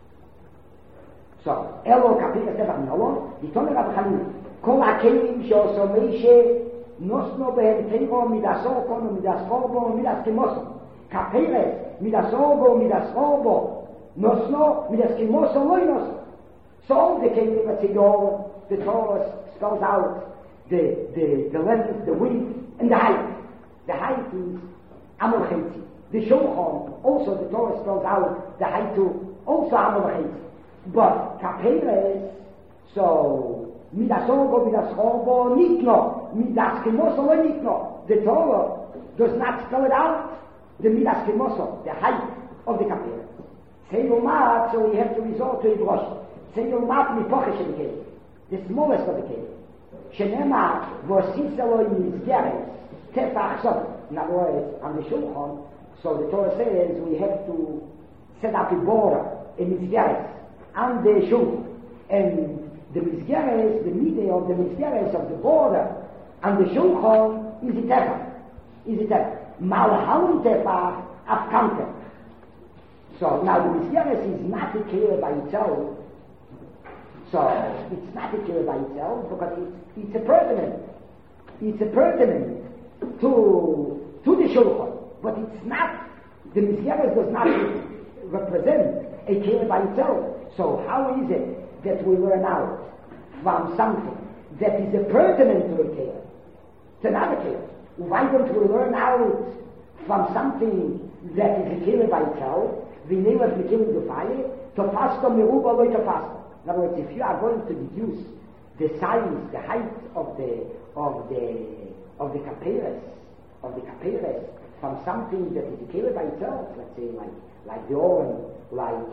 So, Elo Kaperes tefach Noah, the Tomer Rabbi Chaim, Kol HaKelim She'oso Meishe Nosno Behem Teiro Midasor Kono Midasforbo Midas Kimoso. Kaperes Midasorbo Midasforbo Nosno Midas Kimoso Loi Nosno. So the Kelim Atzidor, the Torah spells out the length, the width, and the height. The height is Amol Chetzi. The Shulchan, also the Torah spells out the height to also Amol Chetzi. But Kaperes, so Midas Orgo, Midas Chorbo, Nikno, Midas Kemoso, Nikno. The Torah does not spell it out, the Midas Kemoso, the height of the Kaperes. Seilumat, so we have to resort to Ibrosh. Seilumat Mipoche Shem the smallest of the cave. Shenema Vosiselo Yizgeres Tefach Sod. In other words, on the Shulchan, so the Torah says we have to set up a border, a Mizgeres, on the Shulchan. And the Mizgeres, the middle of the Mizgeres of the border, on the Shulchan is a Tefach. Is a Tefach. Malhalun Tefach Afkante. So now the Mizgeres is not a clear by itself. So it's not a clear by itself because it's a pertinent. It's a pertinent to the Shulchan, but it's not. The Mizgeres does not represent a clear by itself. So how is it that we learn out from something that is a pertinent to a clear, to another clear? Why don't we learn out from something that is a clear by itself? We name it the killing the fire. To fasto meruba loy to fasto. In other words, if you are going to deduce the size, the height of the Kaperes from something that is clear by itself, let's say like the Oren, like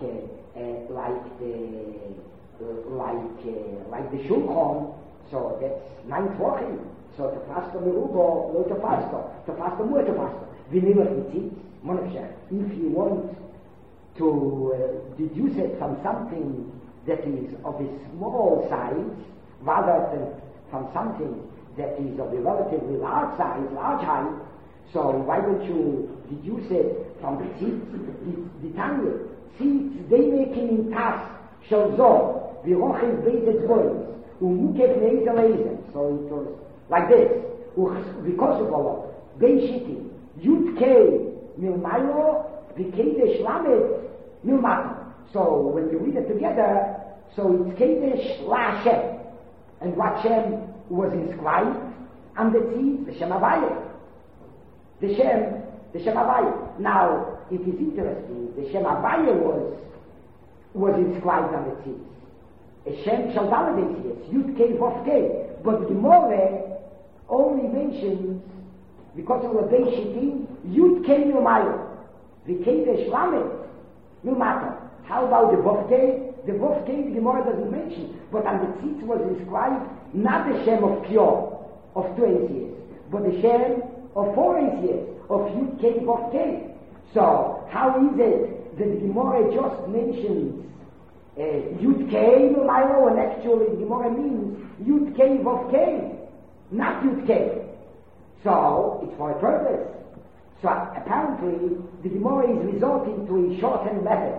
the Shulchan, so that's 9 twochim. So to fasto merubo, lo to fasto more to fasto. Vinimach mitzitz, monefsher. If you want to deduce it from something that is of a small size, rather than from something that is of a relatively large size, large height, so why don't you deduce it from the seeds, the Tanya? Seeds, they make in Tas, Shalzor, Viroches Bezet Boys, Umukef Neita Lezen. So it was like this. Vikosovolo, Beishiti, Yud Kei, Milmayo, Vikedesh Lamed, Milmato. So when you read it together, so it's Kedesh La Hashem. And what Shem was inscribed on the seed, the Shem Havayah. The Shem Havayah. Now, it is interesting, the Shem Havayah was inscribed on the seed. A Shem shall validate this, Yud Kei Vav Kei. But the Gemara only mentions, because of the Beishitim, Yud Kei Milmayo. The Kedesh Lamed, Milmato. How about the Vav Kei? The Vav Kei, the Gemara doesn't mention, but on the tzitz was inscribed not the Shem of Pure, of 2 years, but the Shem of 4 years, of Yud Kei Vav Kei. So, how is it that the Gemara just mentions Yud Kei Milmayo, and actually the Gemara means Yud Kei Vav Kei, not Yud Kei. So, it's for a purpose. So, apparently, the Gemara is resorting to a shortened method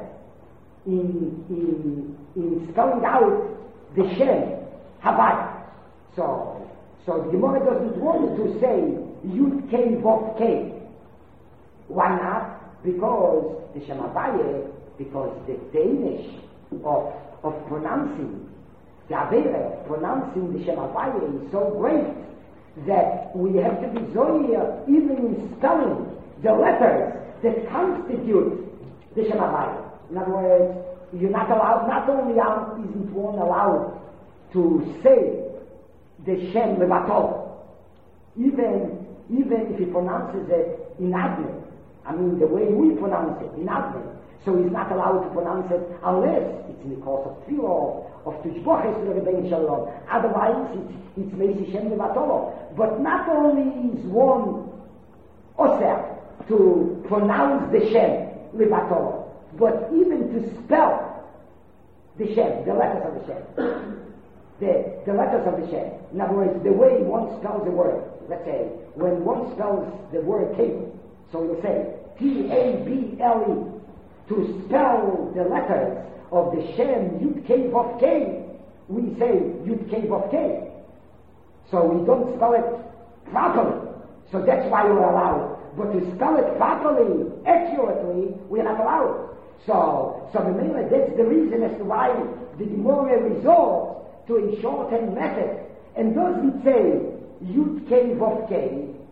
in spelling out the Shem Havayah. So the Gemara doesn't want to say Yud Kei Vav Kei. Why not? Because the Shem Havayah, because the Danish of pronouncing the Avera, pronouncing the Shem Havayah is so great that we have to be zohir even in spelling the letters that constitute the Shem Havayah. In other words, you're not allowed, not only isn't one allowed to say the Shem Levatol, even if he pronounces it in Admin, I mean the way we pronounce it, in Admin, so he's not allowed to pronounce it unless it's in the course of Tfilah, of Tushboches Rebbein Shalom. Otherwise, it's Meisi Shem Levatol. But not only is one Oser to pronounce the Shem Levatol, but even to spell the Shem, the letters of the Shem. The letters of the Shem. In other words, the way one spells a word. Let's say, when one spells the word table, so you'll say T-A-B-L-E. To spell the letters of the Shem Yud Kei Vav Kei, we say Yud Kei Vav Kei. So we don't spell it properly. So that's why we're allowed. But to spell it properly, accurately, we're not allowed. So that's the reason as to why the Gemara resorts to a shortened method and doesn't say Yud Kei Vav Kei,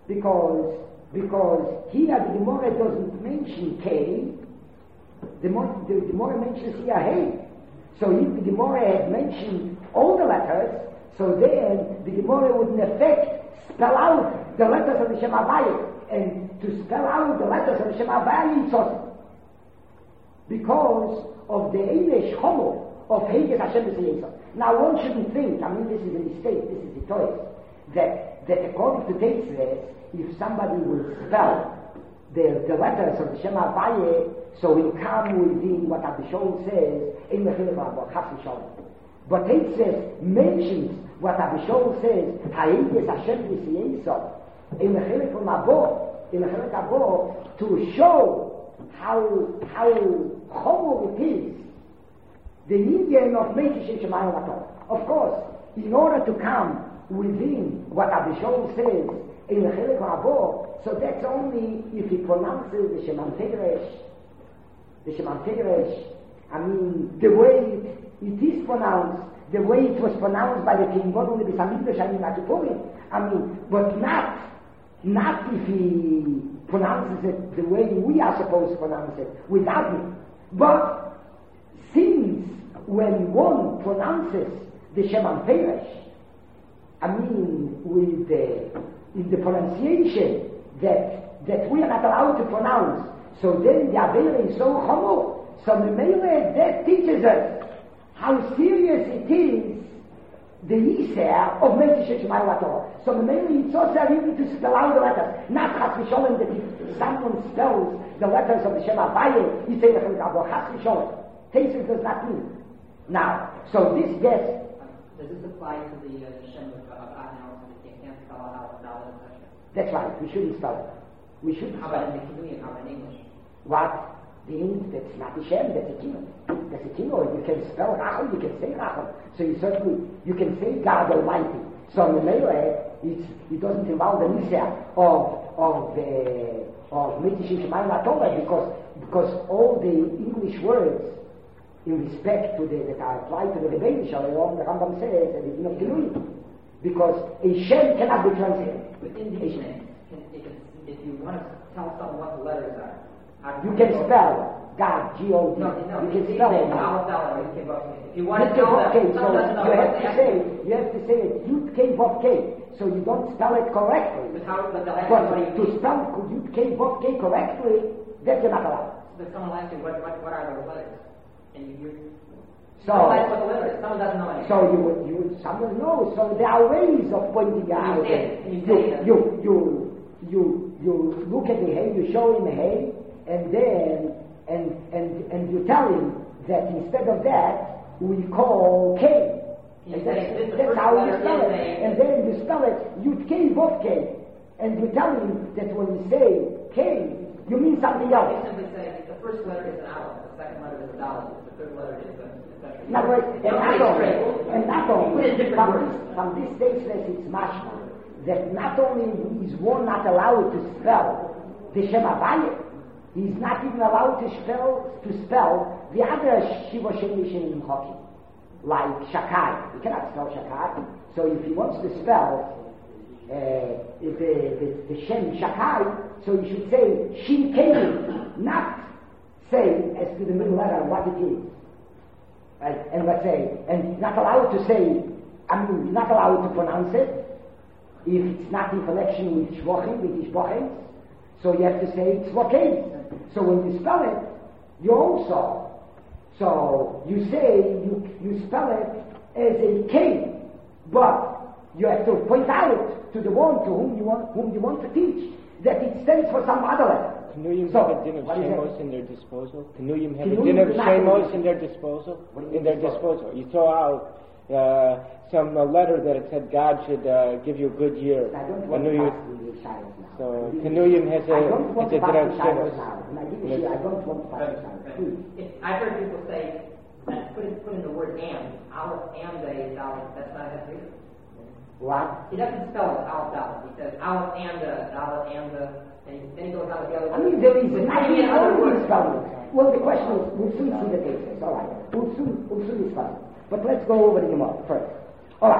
because here the Gemara doesn't mention K, the Gemara mentions here Hey. So if the Gemara had mentioned all the letters, so then the Gemara would in effect spell out the letters of the Shem Havaya. And to spell out the letters of the Shem Havaya, it's awesome. Because of the Einesh Chomo of Heges Hashem B'Siyesa. Now one shouldn't think, I mean this is a mistake, this is a choice, that according to Teitzves, if somebody will spell the letters of the Shem Havaya, so he'll come within what Abishol says, Ein Mechilek Rabba, Chas V'Sholem. But Teitzves mentions what Abishol says, Ha'eges Hashem B'Siyesa, Ein Mechilek Rabba, to show how chomo it is, the Indian of Meikish Shemayim Atom. Of course, in order to come within what Abishol says, in the Chelik Rabo, so that's only if he pronounces the Sheman Teresh, I mean, the way it is pronounced, the way it was pronounced by the King Bodul B'Samidbesh, I mean, but not if he pronounces it the way we are supposed to pronounce it, without me. But since when one pronounces the Sheman Teresh, I mean, with in the pronunciation that we are not allowed to pronounce, so then the Avera is so chomo. So the Mele, that teaches us how serious it is, the Yisr of Meikish Shemayim Torah. So the Mele, it's also even to spell out the letters. Not Chas V'Sholem, that if someone spells the letters of the Shem Havaya, he says Chas V'Sholem. Tesis does not mean. Now, so this guess. Does this apply to the Shem of now? You can't spell out Dalet? That's right. We shouldn't spell it. We shouldn't. How about in the Kinuyin? How about in English? What? That's not the Shem. That's a Kino. That's a Kino. You can spell Rachel. You can say Rachel. So you can say God Almighty. So in the Mele, it doesn't involve the Nisya of Meikish Shemayim Torah because all the English words in respect to that are applied to the Rebbeinu Shalom, the Rambam says that it's not Kinuyin. Because a Shem cannot be translated. Within the Shem, if you want to tell someone what the letters are, you can spell God, G-O-D. No, you can spell it. If you want to spell that, so you have to say it Yud K Vav K. So you don't spell it correctly. But to spell Yud K Vav K correctly, that you're not allowed. But someone asks you, what are those letters? And so what the letter is. Someone doesn't know anything. So someone knows. So there are ways of pointing out. You look at the hay, you show him the hay, and then and you tell him that instead of that we call K. And that's how you spell it. And then you spell it Yud K Vav K. And you tell him that when you say K, you mean something else. You simply say the first letter is an aleph, the second letter is a dalet, the third letter is a. And not only from this stage it's mashma that not only is one not allowed to spell the Shem Havaya, he's not even allowed to spell the other Shiva Shemishin in Hockey, like Shakai. He cannot spell Shakai. So if he wants to spell the Shem Shakai, so he should say Shin Kei, not say as to the middle letter what it is. Right? And let's say, and not allowed to say, not allowed to pronounce it if it's not in connection with Shvochim, with Ishbochim. So you have to say Tzvokim. So when you spell it, you also. So you say, you spell it as a K, but you have to point out to the one to whom you want to teach that it stands for some other letter. Canuyim have a din of Shemos in their disposal? Canuyim have a din of Shemos in their disposal? You throw out some letter that it said God should give you a good year. I don't want to pass the Shiloh now. So Canuyim has a din of Shemos. I don't want to pass the Shiloh. I've heard people say, put in the word and, Aleph and a dalet, that's not a either. What? He doesn't spell it Aleph dalet. He says Aleph and a dalet and a. And then he goes on to the other. I mean, there is another spelling. Well, the question is, we'll soon see the cases. All right, we'll soon discuss it. But let's go over the Gemara first. All right.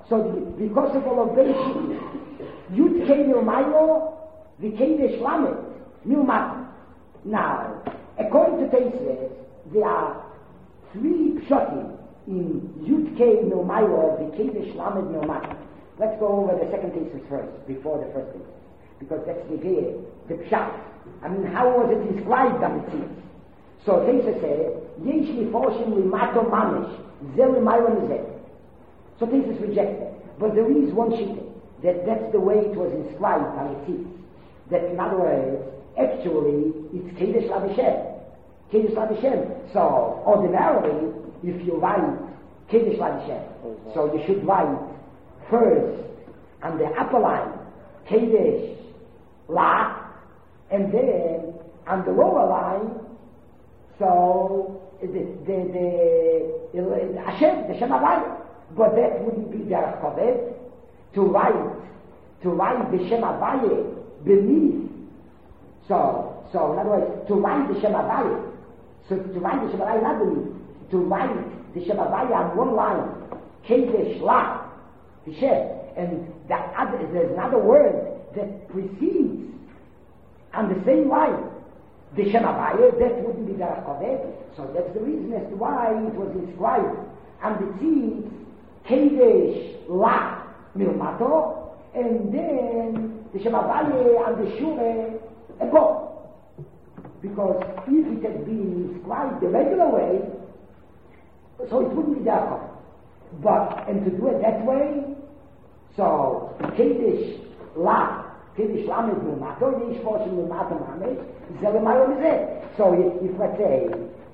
So because of all of these, Yud Kei Milmayo, V'Kei Shlamet, Milmato. Now, according to Tosfos, there are 3 pshatim in Yud Kei Milmayo, V'Kei Shlamet, Milmato. Let's go over the second Tosfos first, before the first Tosfos, because that's the pshat. I mean, how was it inscribed on the tzitz? So Tosfos says, Yesh Mifoshim Limato Mamish, Ze Limayo Mizeh. So Tosfos rejected it. But there is one shita, that's the way it was inscribed on the tzitz. That in other words, actually, it's Kedesh L'Hashem. Kedesh L'Hashem. So, ordinarily, if you write Kedesh L'Hashem, so you should write first on the upper line, Kedesh La, and then on the lower line, so the Hashem, the Shem Havayah. But that wouldn't be derech koved to write the Shem Havayah beneath. So in other words, to write the Shem Havayah. So to write the Shem Havayah not beneath. To write the Shem Havayah on one line, Kedesh La, the Shem, and there's another word that precedes on the same line the Shem Havayah. That wouldn't be derech koved. So that's the reason as to why it was inscribed on the tzitz Kedesh La Milmato, and then the Shem Havayah and the Shure above. Because if it had been inscribed the regular way, so it wouldn't be that. And to do it that way, so Kedesh La Milmato, Yesh Foshim Milmato Mamesh, Zelemayo Mizeh. So if let's say,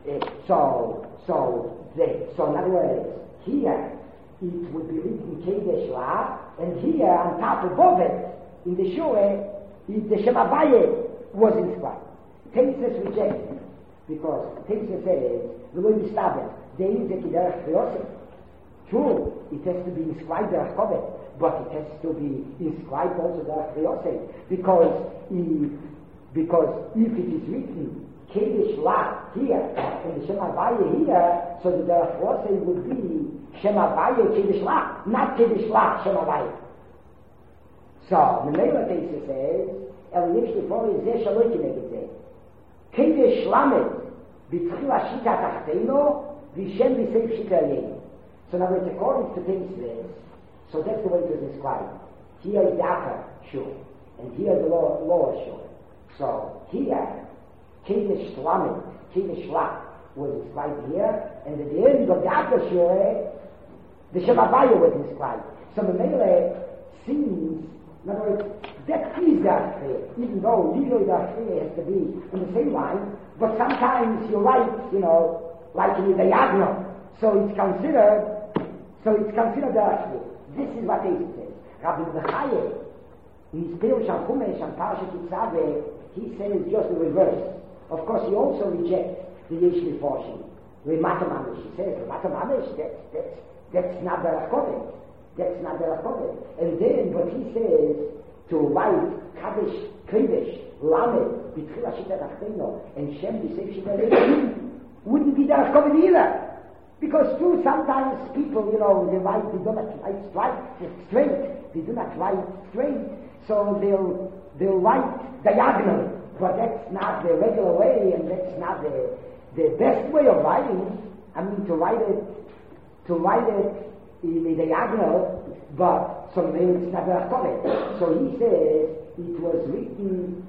so in other words, here, it would be written Kedesh La, and here on top above it, in the Shore, the Shem Havayah was inscribed. Tosfos rejected, because Tosfos says, V'lo Yistabel, there is a Kederach Chiyosef. True, it has to be inscribed Derech Koved, but it has to be inscribed also Derech Chiyosef, because if it is written Kedesh La here, and the Shem Havayah here, so the Derech Chiyosef would be Shem Havayah Kedesh La, not Kedesh La Shem Havayah. So, the Meila Tosfos says, El Yesh Lefori Zeh Shaloi Kineged Zeh. Kedesh Lamed B'tchila Shita Tachteino V'Shem B'Seif Shita Alyein. So now it's according to Tosfos, so that's the way it was described. Here is the upper shore, and here is the lower shore. So here, Kedesh Lamed, Kedesh La was inscribed here, and at the end of the upper shore, the Shem Havayah was inscribed. So the Meila seems, in other words, that is the Achreya, even though legally the Achreya has to be on the same line, but sometimes you write, like in the diagonal, so it's considered the Achreya. This is what Tosfos says. Rabbi Bechaya, in his Perush on Chumash and Parashat Yitzaveh, he says just the reverse. Of course, he also rejects the Yesh Mifoshim. Rimata Mamish, he says, Rimata Mamish, that's not Derech Koved. That's not Derech Koved. And then, but he says, to write Kedesh, Lamed, B'tchila Shita Tachteino, and Shem B'Seif Shita Alyein, wouldn't be Derech Koved either. Because too, sometimes people, they do not write straight. They do not write straight. So they'll write diagonally. But that's not the regular way, and that's not the best way of writing. I mean, to write it in a diagonal, but so maybe it's not Derech Koved. So he says it was written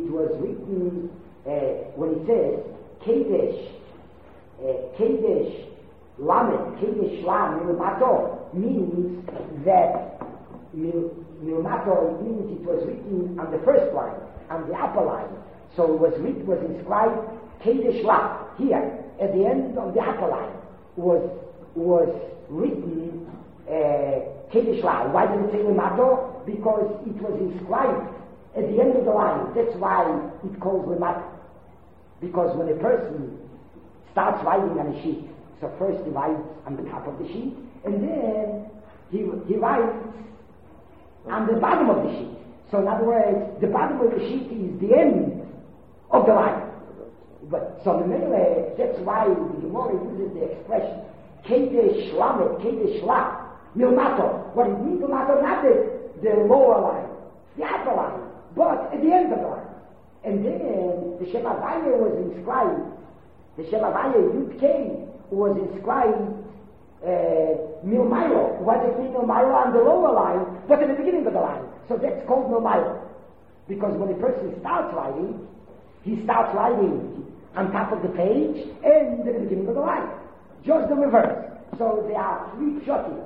when he says Kedesh Lamed, Kedesh La Milmato, means that Milmato, it means it was written on the first line, on the upper line. So it was inscribed Kedesh La here at the end of the upper line was written Kedesh La. Why did it say Milmato? Because it was inscribed at the end of the line. That's why it calls Milmato. Because when a person starts writing on a sheet, so first he writes on the top of the sheet, and then he writes on the bottom of the sheet. So in other words, the bottom of the sheet is the end of the line. But so the Meila, that's why the Gemara uses the expression Kedesh Lamed, Kedesh La, Milmato. What it means milmato, not the lower line, the upper line, but at the end of the line. And then the Shem Havaya was inscribed. The Shem Havaya Yud K was inscribed Milmailo. What does it mean Milmailo on the lower line, but in the beginning of the line? So that's called Milmailo. Because when a person starts writing, he starts writing on top of the page and in the beginning of the line. Just the reverse. So there are three pshatim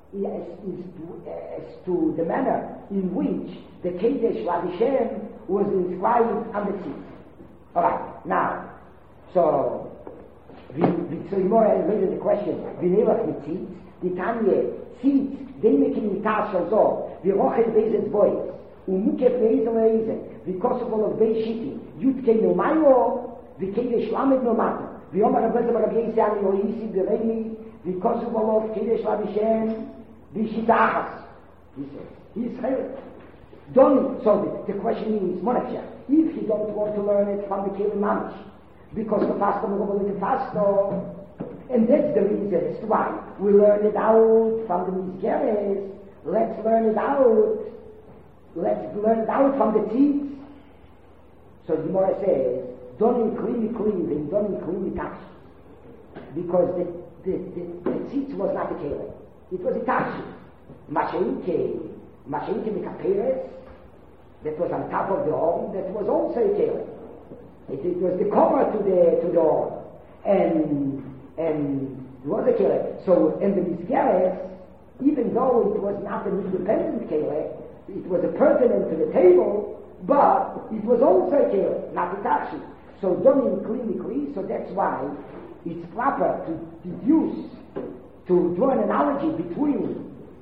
as to the manner in which the Kedesh Radishem was inscribed on the tzitz. Alright, now, so Yimora raised the question, V'nelach mitzitz, the Tanya, tzitz, they make an itar shazor, v'rochet bezet voice, umukef meizem leizem, v'kosovol of beis shiti, yud kei nomayo, v'kedesh lamed nomato, v'yom ha'rabbezer b'rabbi yisei ani yoisi b'reimi, v'kosovol of kedesh radishem, v'shita achas. He says, he's chayret. Don't, so the question is, Monachshah, if you don't want to learn it from the Kelim Mamish, because the faster we go to faster, and that's the reason as to why we learn it out from the Mizgeres. Let's learn it out from the tzitz. So the Gemara says, don't include and don't include tashi, because the tzitz was not a kelim, it was a tashi. Mashenke mekaperes, that was on top of the horn, that was also a kelim. It was the cover to the horn, and it was a kelim. So in the Mizgeres, even though it was not an independent kelim, it was a pertinent to the table, but it was also a kelim, not a tashi. So don't include, so that's why it's proper to deduce, to draw an analogy between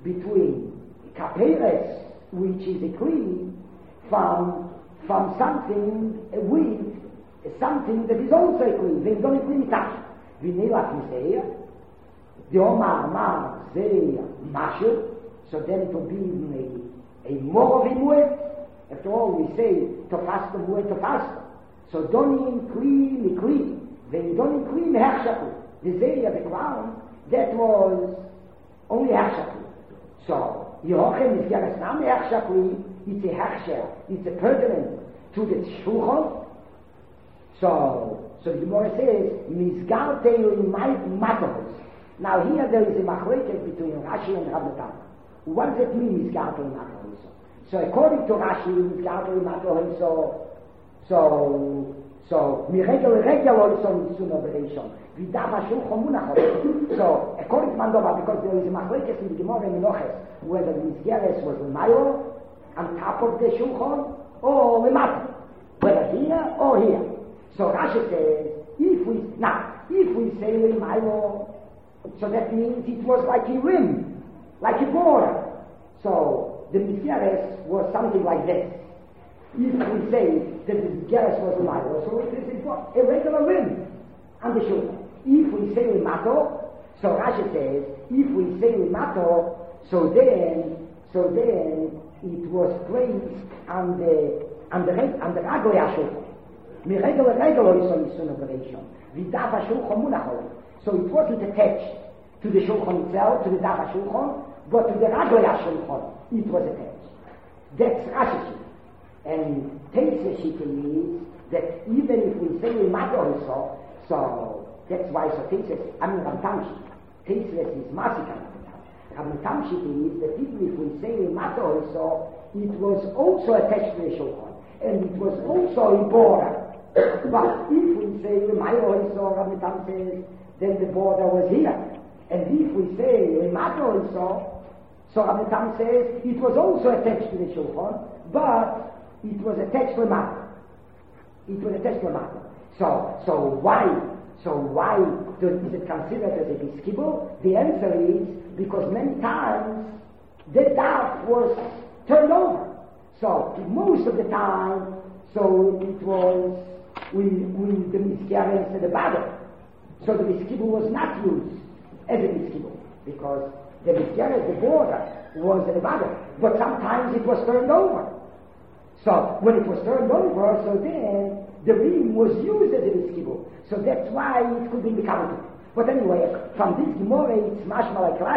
kaperes, which is a kli, from something with something that is also a kli. They don't include tashi. V'nelach miseir, the Omar Mar Zeir Mashu, so then it will be a more of a muet. After all, we say tofasta muet tofasta. So don't include mikli. They don't include mehachshaku. The Zeir, the crown, that was only hachshaku. So Yehochem is Yarasnam hachshaku. It's a hachsher. It's a pertinent to the shulchan. So the Gemara says, Mizgartei matos. Now here there is a machlekes between Rashi and Rabbi Tam. What does it mean, Mizgartei matos? So according to Rashi, Mizgartei matos, so regular operation. So according to Mandova, because there is a machlekes in the Gemara in Menoches, whether the Mizgeres was the Mayo on top of the shulchan or the mato, whether here or here. So Rashi says, if we say Mayo, so that means it was like a rim, like a border. So the Mizgeres was something like this. If we say that the Mizgeres was Mayo, so it is a regular rim on the shoulder. If we say Mato, so Rashi says, if we say Mato, so then it was placed on the Ragoya shoulder. So it wasn't attached to the shulchan itself, to the Dava shulchan, but to the Ragoya shulchan it was attached. That's Rashi. And Teisha Shita is that even if we say Mato also, so that's why Teisha is Ramtamshi. Teisha is Masika. Ramtamshi is that even if we say Mato also, it was also attached to the shulchan, and it was also a border. But if we say Mayo Iso, Rabbi Tam says, then the border was here. And if we say Mato Iso, so Rabbi Tam says it was also attached to the shulchan, but it was attached to Mato. It was attached to Mato. So why is it considered as a biskibul? The answer is because many times the daf was turned over. So most of the time, so it was with the Mizgeres at the bottom. So the Miskibul was not used as a Miskibul, because the Mizgeres, the border, was at the bottom. But sometimes it was turned over. So when it was turned over, so then the rim was used as a Miskibul. So that's why it could be become. But anyway, from this Gemara, it's mashma like Rashi.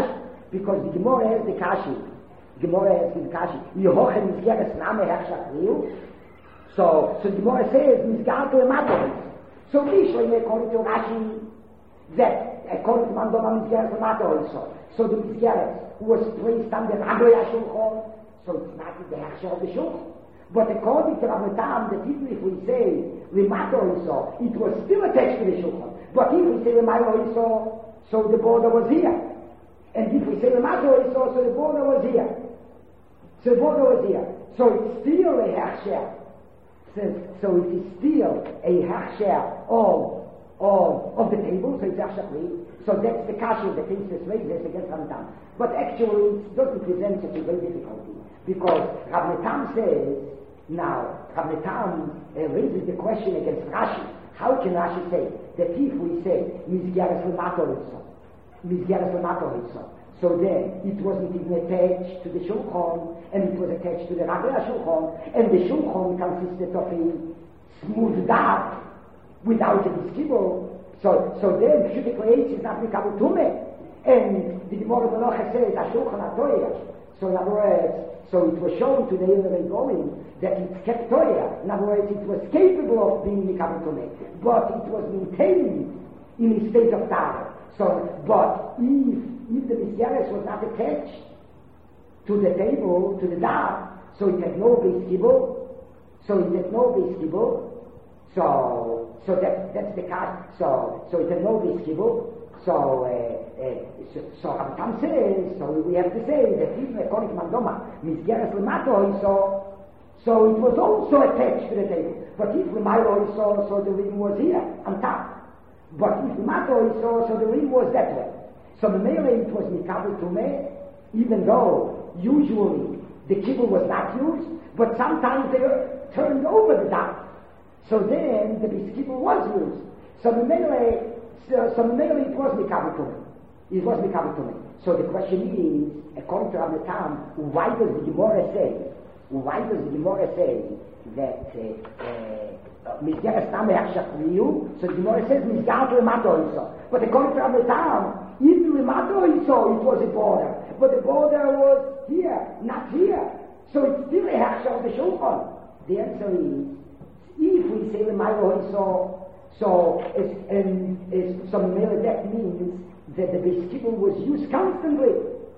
because the Gemara has the Kashi. Yehochen Mizgeres Name Hershach Liu. So the Gemara says, Mizgar to a matter. So Mishra, according to Rashi, that according to Mandoma Mizgeres to matter also. So the Mizgeres was placed under Agoya Shulchan, so it's not the Hershach of the Shulchan. But according to Rabbi Tam, that even if we say Limato also, it was still attached to the Shulchan. But if we say Limato also, so the border was here. And if we say Limato also, so the border was here. So it's still a Hershach. So it is still a Hershach of the table, so it's Hershach. So that's the Kashi that Princess raises against Rabbi Tam. But actually it doesn't present such a great difficulty. Because Rabbi Tam says, Rabbi Tam raises the question against Rashi. How can Rashi say that if we say Mizgeres Lamato Ritzo, so then it wasn't even attached to the Shulchan, and it was attached to the Ragla Shulchan, and the Shulchan consisted of a smooth dot without a skibble. So then Pshutik Reitz is not Mikabel Tumeh, and the Gemara Menocha says Shulchan Atoya. So in other words, so it was shown to the Ilmei Golim that it kept Toya. In other words, it was capable of being Mikabel Tumeh, but it was maintained in a state of Tara. So, but if the Mizgeres was not attached to the table, to the dot, so it had no base kibble, so that's the case. So it had no base kibble. So Rabbi Tam says, so we have to say that even according to Mandoma, Mizgeres Lamato, so it was also attached to the table. But if Lamato, so the rim was here on top. But if Lamato, so the rim was that way. So the Mele, it was Mikabel Tumeh, even though usually the kibble was not used, but sometimes they turned over the dot. So then the kibble was used. So the Mele, it was Mikabel Tumeh. It was Mikabel Tumeh. So the question is, according to Rabbi Tam, why does the Gemara say that Mizgeres Name Hershach Liu? So the Gemara says Mizgar Lamato also. But according to Rabbi Tam, even Lamato also it was a border. But the border was here, not here. So it's still a Hershach of the Shulchan. The answer is, if we say Lamato also, so that means that the Beskibble was used constantly.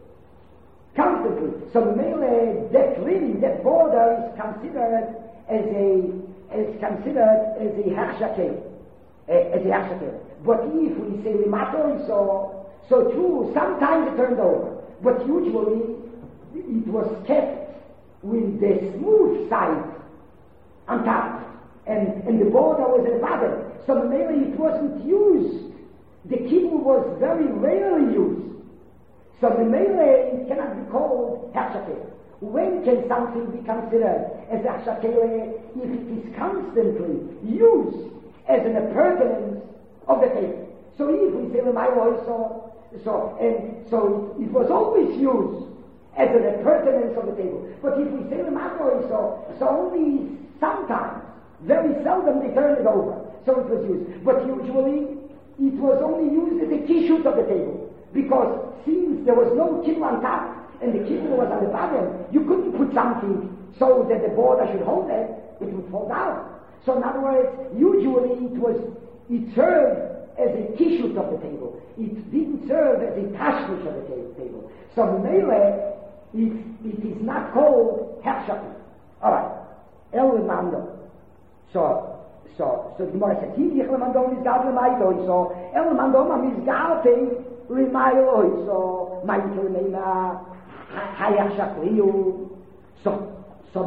So that rim, that border is considered as a Hershach. But if we say Limato so true, sometimes it turned over. But usually it was kept with the smooth side on top. And the border was at the bottom. So maybe it wasn't used. The kibble was very rarely used. So the melee cannot be called Hershach. When can something be considered as Hershach if it is constantly used as an appurtenance of the table? So if we say so it was always used as an appurtenance of the table. But if we say so only sometimes, very seldom they turn it over. So it was used. But usually it was only used as a kishut of the table. Because since there was no kibble on top and the kibble was on the bottom, you couldn't put something so that the border should hold it would fall down. So in other words, usually it served as a kishut of the table. It didn't serve as a tashmish of the table. So Mele, it is not called Hershach. Alright. El Mando. So the Gemara says, Hidich Lemandom is God Lemailo. So El Mandom is God Lemailo. So Maito Lemena Hayashach Liu. So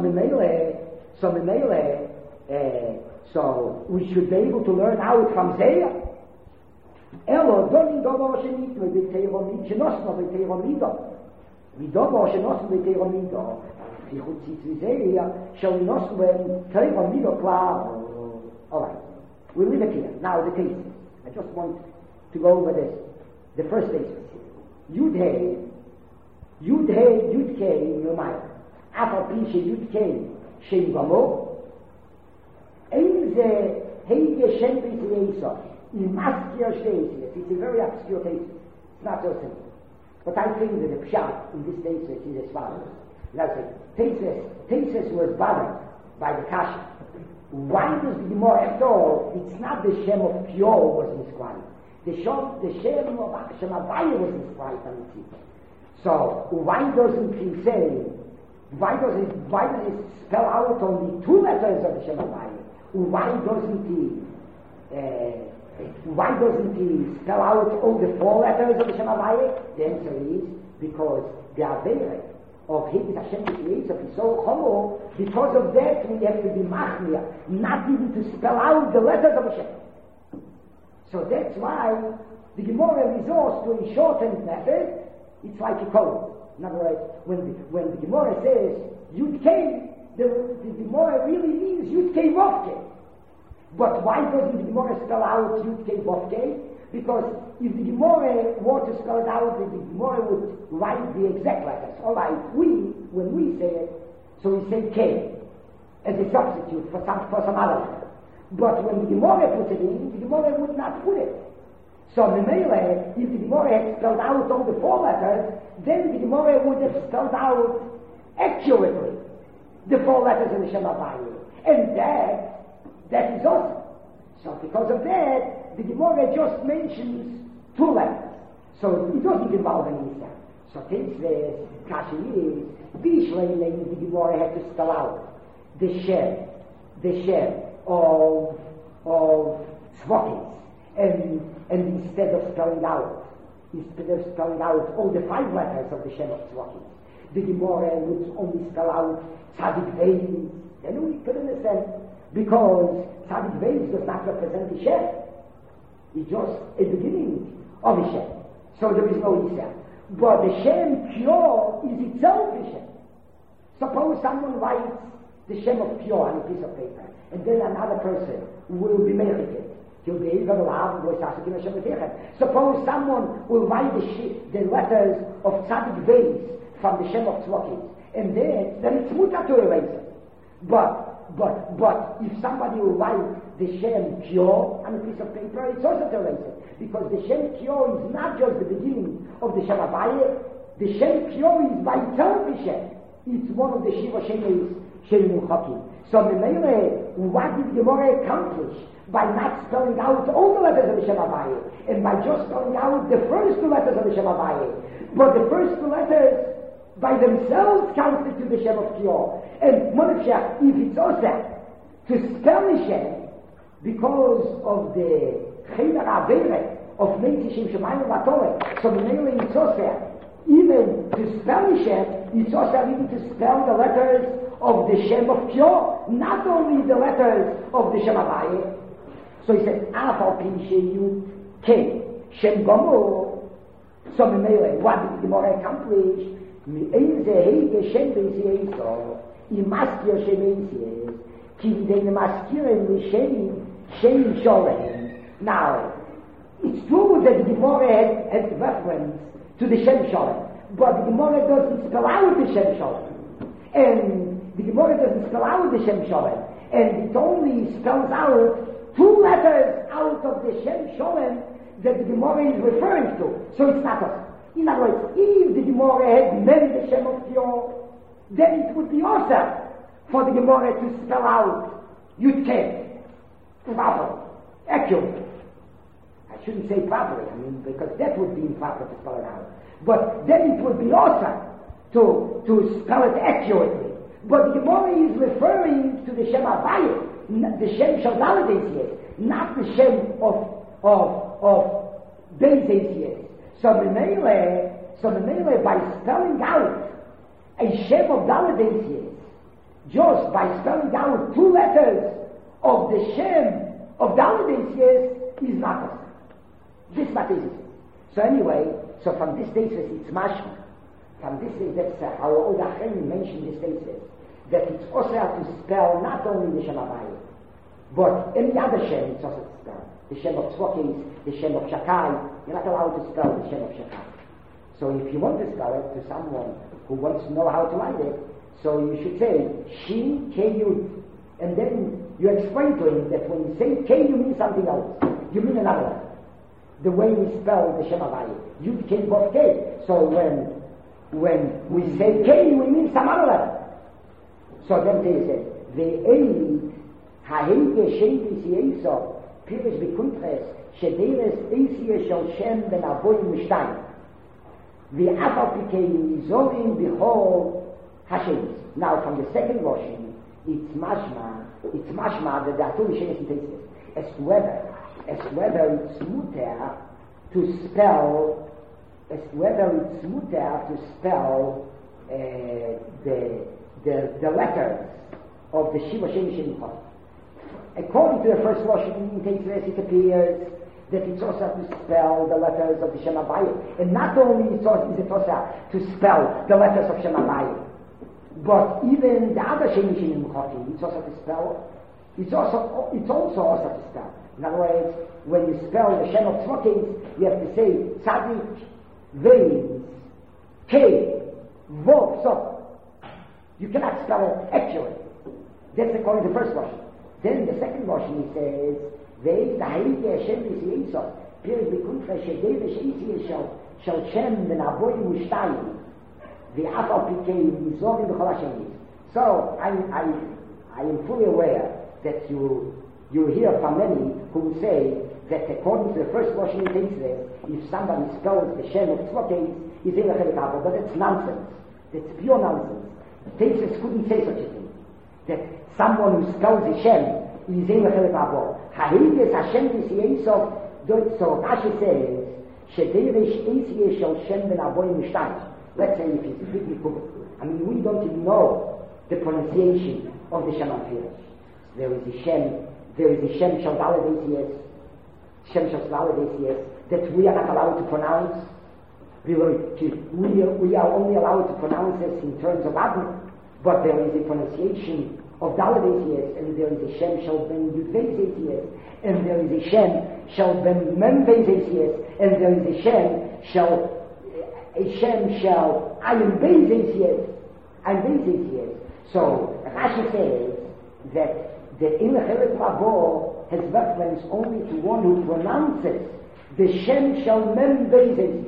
we should be able to learn out from there. Elo Doni Dovo Shenit Beteiromid Shenosno Beteiromid. Vidovo Shenosno Beteiromid. Alright, we'll leave it here. Now the cases. I just want to go over this. The first cases. Yud Hey, Yud K in your mind. After Pisha Yud K, Shem Gamo. Ein ze Heige Shempis Yeisa. In Maskir Sheisis. It's a very obscure case. It's not so simple. But I think that the pshat in this thesis is as follows. Now, thesis was bothered by the kasha. Why does the Gemara, after all, it's not the Shem of Pure was inscribed. The Shem of Hashem Havaya was inscribed on the seat. So, why doesn't he say, why does it spell out only 2 letters of the Shem Havaya? Why doesn't he spell out all the 4 letters of the Shem Havaya? The answer is, because the Avera of His Hashem Yisrael of His soul Chomo, because of that we have to be machmir, not even to spell out the letters of Hashem. So that's why the Gemara resorts to a shortened method. It's like a code. In other words, when the Gemara says Yud Kei, the Gemara really means Yud Kei Vav Kei. But why doesn't the Gemara spell out Yud Kei Vav Kei? Because if the Gemara were to spell it out, the Gemara would write the exact letters. All right, when we say it, so we say K as a substitute for some other letter. But when the Gemara puts it in, the Gemara would not put it. So Memele, if the Gemara had spelled out all the 4 letters, then the Gemara would have spelled out accurately the 4 letters in the Shem Havaya. And that is awesome. So because of that, the Gemara just mentions 2 letters. So it doesn't involve any Islam. So since the Kashi is, Bishlein, the Gemara had to spell out the Shem of Tzvokis. And instead of spelling out all the 5 letters of the Shem of Tzvokis, the Gemara would only spell out Tzadik Veis. Then we could understand, because Tzadik Veis does not represent the Shem. It's just a beginning of the Shem. So there is no Yisrael. But the Shem Pure is itself the Shem. Suppose someone writes the Shem of Pure on a piece of paper, and then another person will be merited. Suppose someone will write the letters of Tzadik Veis from the Shem of Tzvokis, and then it's mutar to erase it. But if somebody will write the Shem Pure on a piece of paper, it's also to erase it, because the Shem Pure is not just the beginning of the Shem Havaya. The Shem Pure is by itself the Shem. It's one of the Shiva Shemes Shem Muchakim. So what did Gemara accomplish by not spelling out all the letters of the Shem Havaya, and by just spelling out the first 2 letters of the Shem Havaya? But the first 2 letters by themselves constitute the Shem of Pure. And Monefshach, if it's also to spell the Shem because of the Chayler Avere of Meitishim Shemayim Vatore, so mainly it's also even to spell the Shem, it's also even to spell the letters of the Shem of Pure, not only the letters of the Shem Havaya. So he says, Afal Pinsheyut K Shem Gomor. So Memele, what did the Gemara accomplish? Me'eze Heige Shem Beis Imaskir Shem Beis Ki Videi Maskirem Shem Sholem. Now, it's true that the Gemara had reference to the Shem Sholem, but the Gemara doesn't spell out the Shem Sholem. And the Gemara doesn't spell out the Shem Sholem, and it only spells out 2 letters out of the Shem Sholem that the Gemara is referring to. So it's not us. In other words, if the Gemara had meant the Shem of Pure, then it would be awesome for the Gemara to spell out Yud Kei properly, accurately. I shouldn't say properly, because that would be improper to spell it out. But then it would be awesome to spell it accurately. But the Gemara is referring to the Shem Havaya, the Shem Shaldaladesies, not the Shem of Beis. So Memele, by spelling out a Shem of Daladesies, just by spelling out 2 letters of the Shem of Daladesies, is not awesome. This much is it. So anyway, from this basis it's mashma. From this is that's how all the Achrenim mentioned this basis, that it's also to spell not only the Shem Havaya, but any other Shem it's also to spell. The Shem of Tzvokis, the Shem of Shakai, you're not allowed to spell the Shem of Shakai. So if you want to spell it to someone who wants to know how to write it, so you should say Shin K-Yud, and then you explain to him that when you say K, you mean something else. You mean another one. The way we spell the Shem Havaya, Yud K Vav K. So when we say K, we mean some other letter. So then they say, Ve'eid ha'hege shevis yeso pirish b'kuntres shederes eisiye shel Shem ben avoyim mishtayim ve'afal pikei nizorim b'chol hashevis. Now from the second version, it's mashma that there are two Rishonim in Tosfos as to whether it's muter to spell the letters of the Shiva Shem Shem Chol. According to the first version in Tosfos, it appears that it's also to spell the letters of the Shem Havaya, and not only is it also to spell the letters of Shem Havaya, but even the other Shem Shem Chol, it's also to spell. It's also to spell. In other words, when you spell the Shem of Tzvokes, you have to say Tzadik, Veins, K, Vov, so. You cannot spell it accurately. That's according to the first version. Then the second version he says, Veins, the Heilige Hashem Yisrael, Pirid B'kuntra, Shedevish Yisrael, Shal Shem, Ben Avoyim Mishtayim, V'afal Pikei, Nizorim B'chol Hashem. So, I am fully aware that you hear from many who say that according to the first version in Tosfos, if somebody spells the Shem of Tzvokes, he's in a Chelik, but that's nonsense. That's pure nonsense. Tosfos couldn't say such a thing. That someone who spells the Shem is in a Chelik Abo. Ha'hides Hashem Yisrael, so Rashi says, Shederish Eisiye Shel Shem Ben Avoyim Mishtayim. Let's say if it's completely covered. I mean, we don't even know the pronunciation of the Shem Afirish. There is a Shem Shel Dalet Shem Shel Dalet that we are not allowed to pronounce. We are only allowed to pronounce this in terms of Adon, but there is a pronunciation of Dalet, and there is a Shem Shel Ben Yud, and there is a Shem Shel Ben Mem, and there is a Shem Shel Ayin Beis. So Rashi says that the In Chelik Rabo has reference only to one who pronounces the Shem Shel Mem Beis.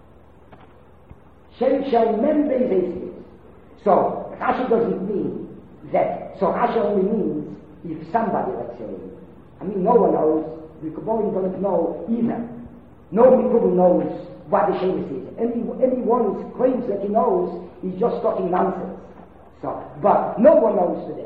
Shem Shel Mem Beis. So Rashi doesn't mean that. So Rashi only means if somebody, let's say, I mean, no one knows. We don't know either. No Mikubal knows what the Shem is. Anyone who claims that he knows is just talking nonsense. So, but no one knows today.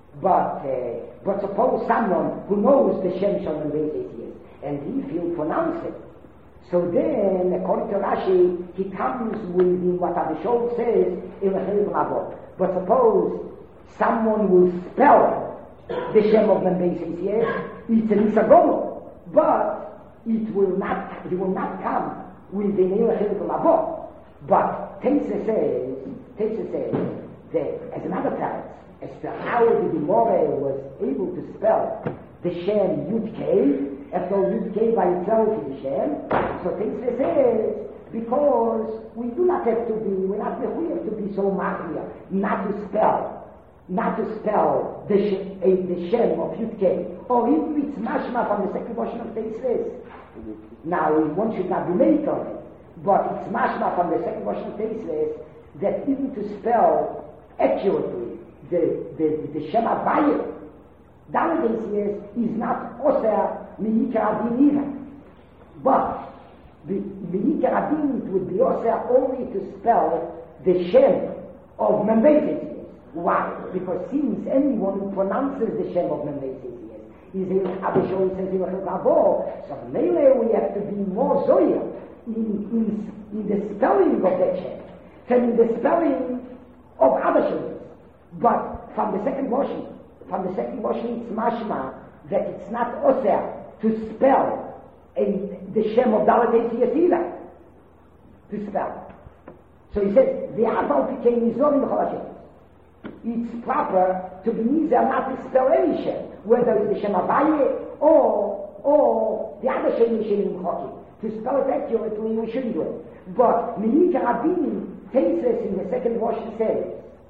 But suppose someone who knows the Shem Shel Mem Beis, and if he'll pronounce it, so then, according to Rashi, he comes with what Abishol says in the Chelik Rabo. But suppose someone will spell the Shem of Mem Beis, it's an Isagomo, but he will not come with the Chelik Rabo. But Tosfos says that as another fact, as to how the Gemara was able to spell the Shem Yud K, after all Yud K by itself is the Shem, so Tosfos says, because we do not have to be, we're not required to be so machmir, not to spell the Shem of Yud K, or even it's mashma from the second version of Tosfos. Now, one should not be late on it, but it's mashma from the second version of Tosfos that even to spell accurately the Shem Havaya, Dalet is not Oser Miyikar Adin either. But Miyikar Adin, it would be Oser only to spell the Shem of Mem Beis. Why? Because since anyone who pronounces the Shem of Mem Beis is in Abishol says in Rabo, so maybe we have to be more zoya in the spelling of that Shem than in the spelling of other Shems. But from the second version, it's mashma that it's not osir to spell the Shem of Dalet either. To spell. So he says, V'afal Pikei Nizorim B'chol Hashem. It's proper to be easier not to spell any Shem, whether it's the Shem Havaya or the other Shem Yishem Chokim. To spell it accurately, we shouldn't do it. But Miyikar Adin, Tosfos in the second version says,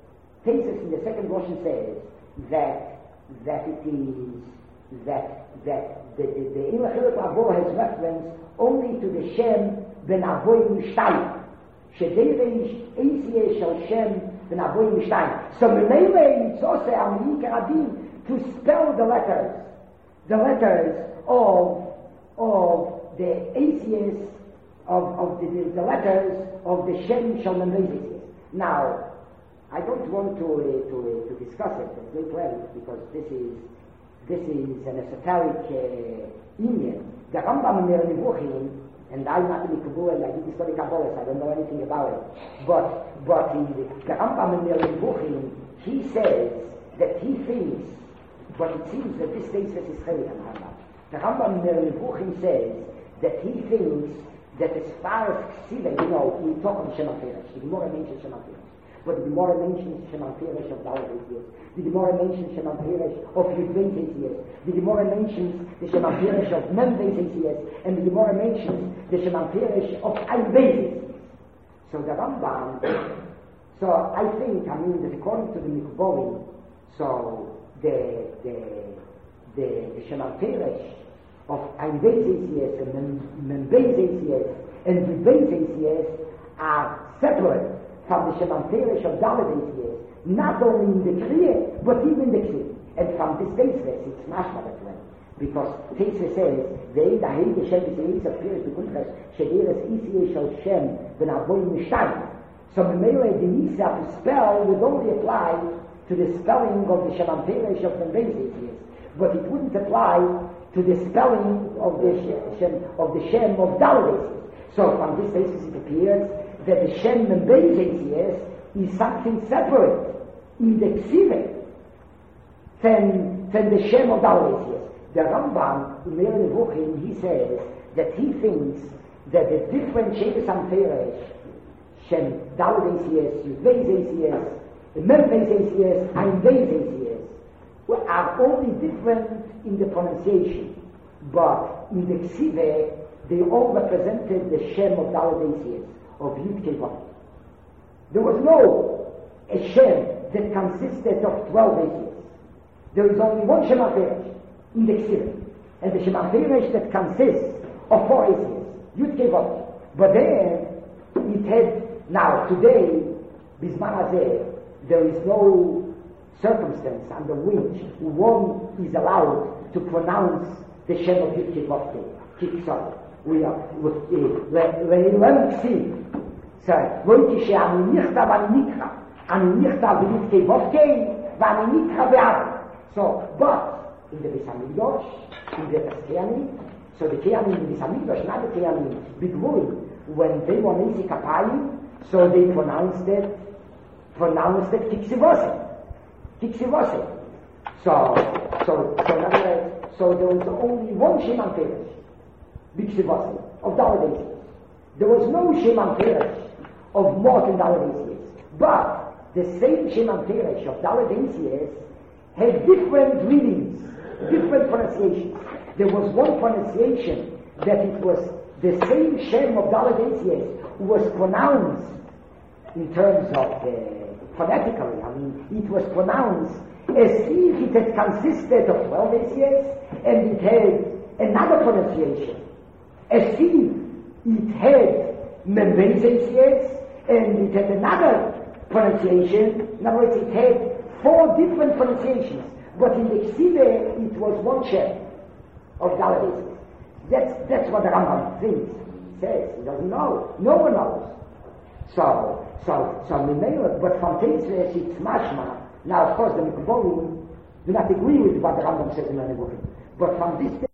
that it is that the In Chelik Rabo has reference only to the Shem Ben Avoyim Mishtayim. שדרש ACS של שם ונבוי משתיים. So ממילא יצוסה המעיקר הדין to spell the letters of the ACS of the letters of the Shem Shel Memezes. Now, I don't want to discuss it at great length because this is an esoteric union. The Rambam in the Nebuchim, and I'm not in Kabbalah, I didn't study Kabbalah, so I don't know anything about it. But the Rambam in the Nebuchim, he says that he thinks, but it seems that this states that is Chelik on Rambam. The Rambam in the Nebuchim says that he thinks that as far as Ksiva, we talk of Shem HaPeresh, the Gemara mentions Shem HaPeresh, but the Gemara mentions Shem HaPeresh of Dalet ACS, the Gemara mentions Shem HaPeresh of Yud-Beis ACS, the Gemara mentions the Shem HaPeresh of Mem-Beis ACS, and the Gemara mentions the Shem HaPeresh of Ein-Beis ACS. So the Rambam, so I think, that according to the Mikbolim, so the Shem HaPeresh of Ein-Beis ACS and Mem-Beis ACS and Yud-Beis ACS are separate from the Shem HaPeresh of Dalet ACS, not only in the Kriya, but even in the Kriya. And from this basis, it's mashma that way. Because Teisra says, Ve'ed ha'hei Shem v'se'eis HaPeresh b'kuntres, she'eres ECA shel Shem v'navoy mishtayim. So Memele, the Nisa to spell would only apply to the spelling of the Shem HaPeresh of Mem-Beis ACS, but it wouldn't apply to the spelling of the Shem of Dalet ACS. So from this basis it appears that the Shem Mem-Beis ACS is something separate in the Ksiva than the Shem of Dalet ACS. The Rambam, in Meir Nevuchim, he says that he thinks that the different Shemes HaPeresh, Shem Dalet ACS, Yud-Beis ACS, Mem-Beis ACS, Ein-Beis ACS, are only different in the pronunciation, but in the Ksiva, they all represented the Shem of Dalet ACS, of Yud-Kei Vav. There was no a Shem that consisted of 12 ACS. There is only one Shem HaPeresh in the Ksiva, and the Shem HaPeresh that consists of 4 ACS, Yud-Kei Vav. But then, it had, now, today, Bizman Hazeh, there is no circumstance under which one is allowed to pronounce the Shem of Yud-Kei Vav. Kiksar. We are, let see. So, Voiti she'ani nichta v'ani nikra. Ani nichta v'Yud-Kei Vav v'ani nikra v'Av. So, but, in the Beis HaMikdash, in the Keyanim, so the Keyanim in the Beis HaMikdash, not the Keyanim, Bigvui, when they were Nisi Kapayim, so they pronounced it Kiksivose. So there was only one Shem HaPeresh, Kiksivose, of Dalet ACS. There was no Shem HaPeresh of more than Dalet ACS. But the same Shem HaPeresh of Dalet ACS had different readings, different pronunciations. There was one pronunciation that it was the same Shem of Dalet ACS was pronounced in terms of phonetically. It was pronounced as if it had consisted of 12 ACS and it had another pronunciation, as if it had Mem-Beis ACS and it had another pronunciation. In other words, it had 4 different pronunciations, but in the Ksiva it was one Shem of Dalet ACS. That's what the Rambam thinks. He says he doesn't know. No one knows. So but from Teisra it's mashma. Now, of course, the Mikbolim do not agree with what the Rambam says in the Nebuchim. But from this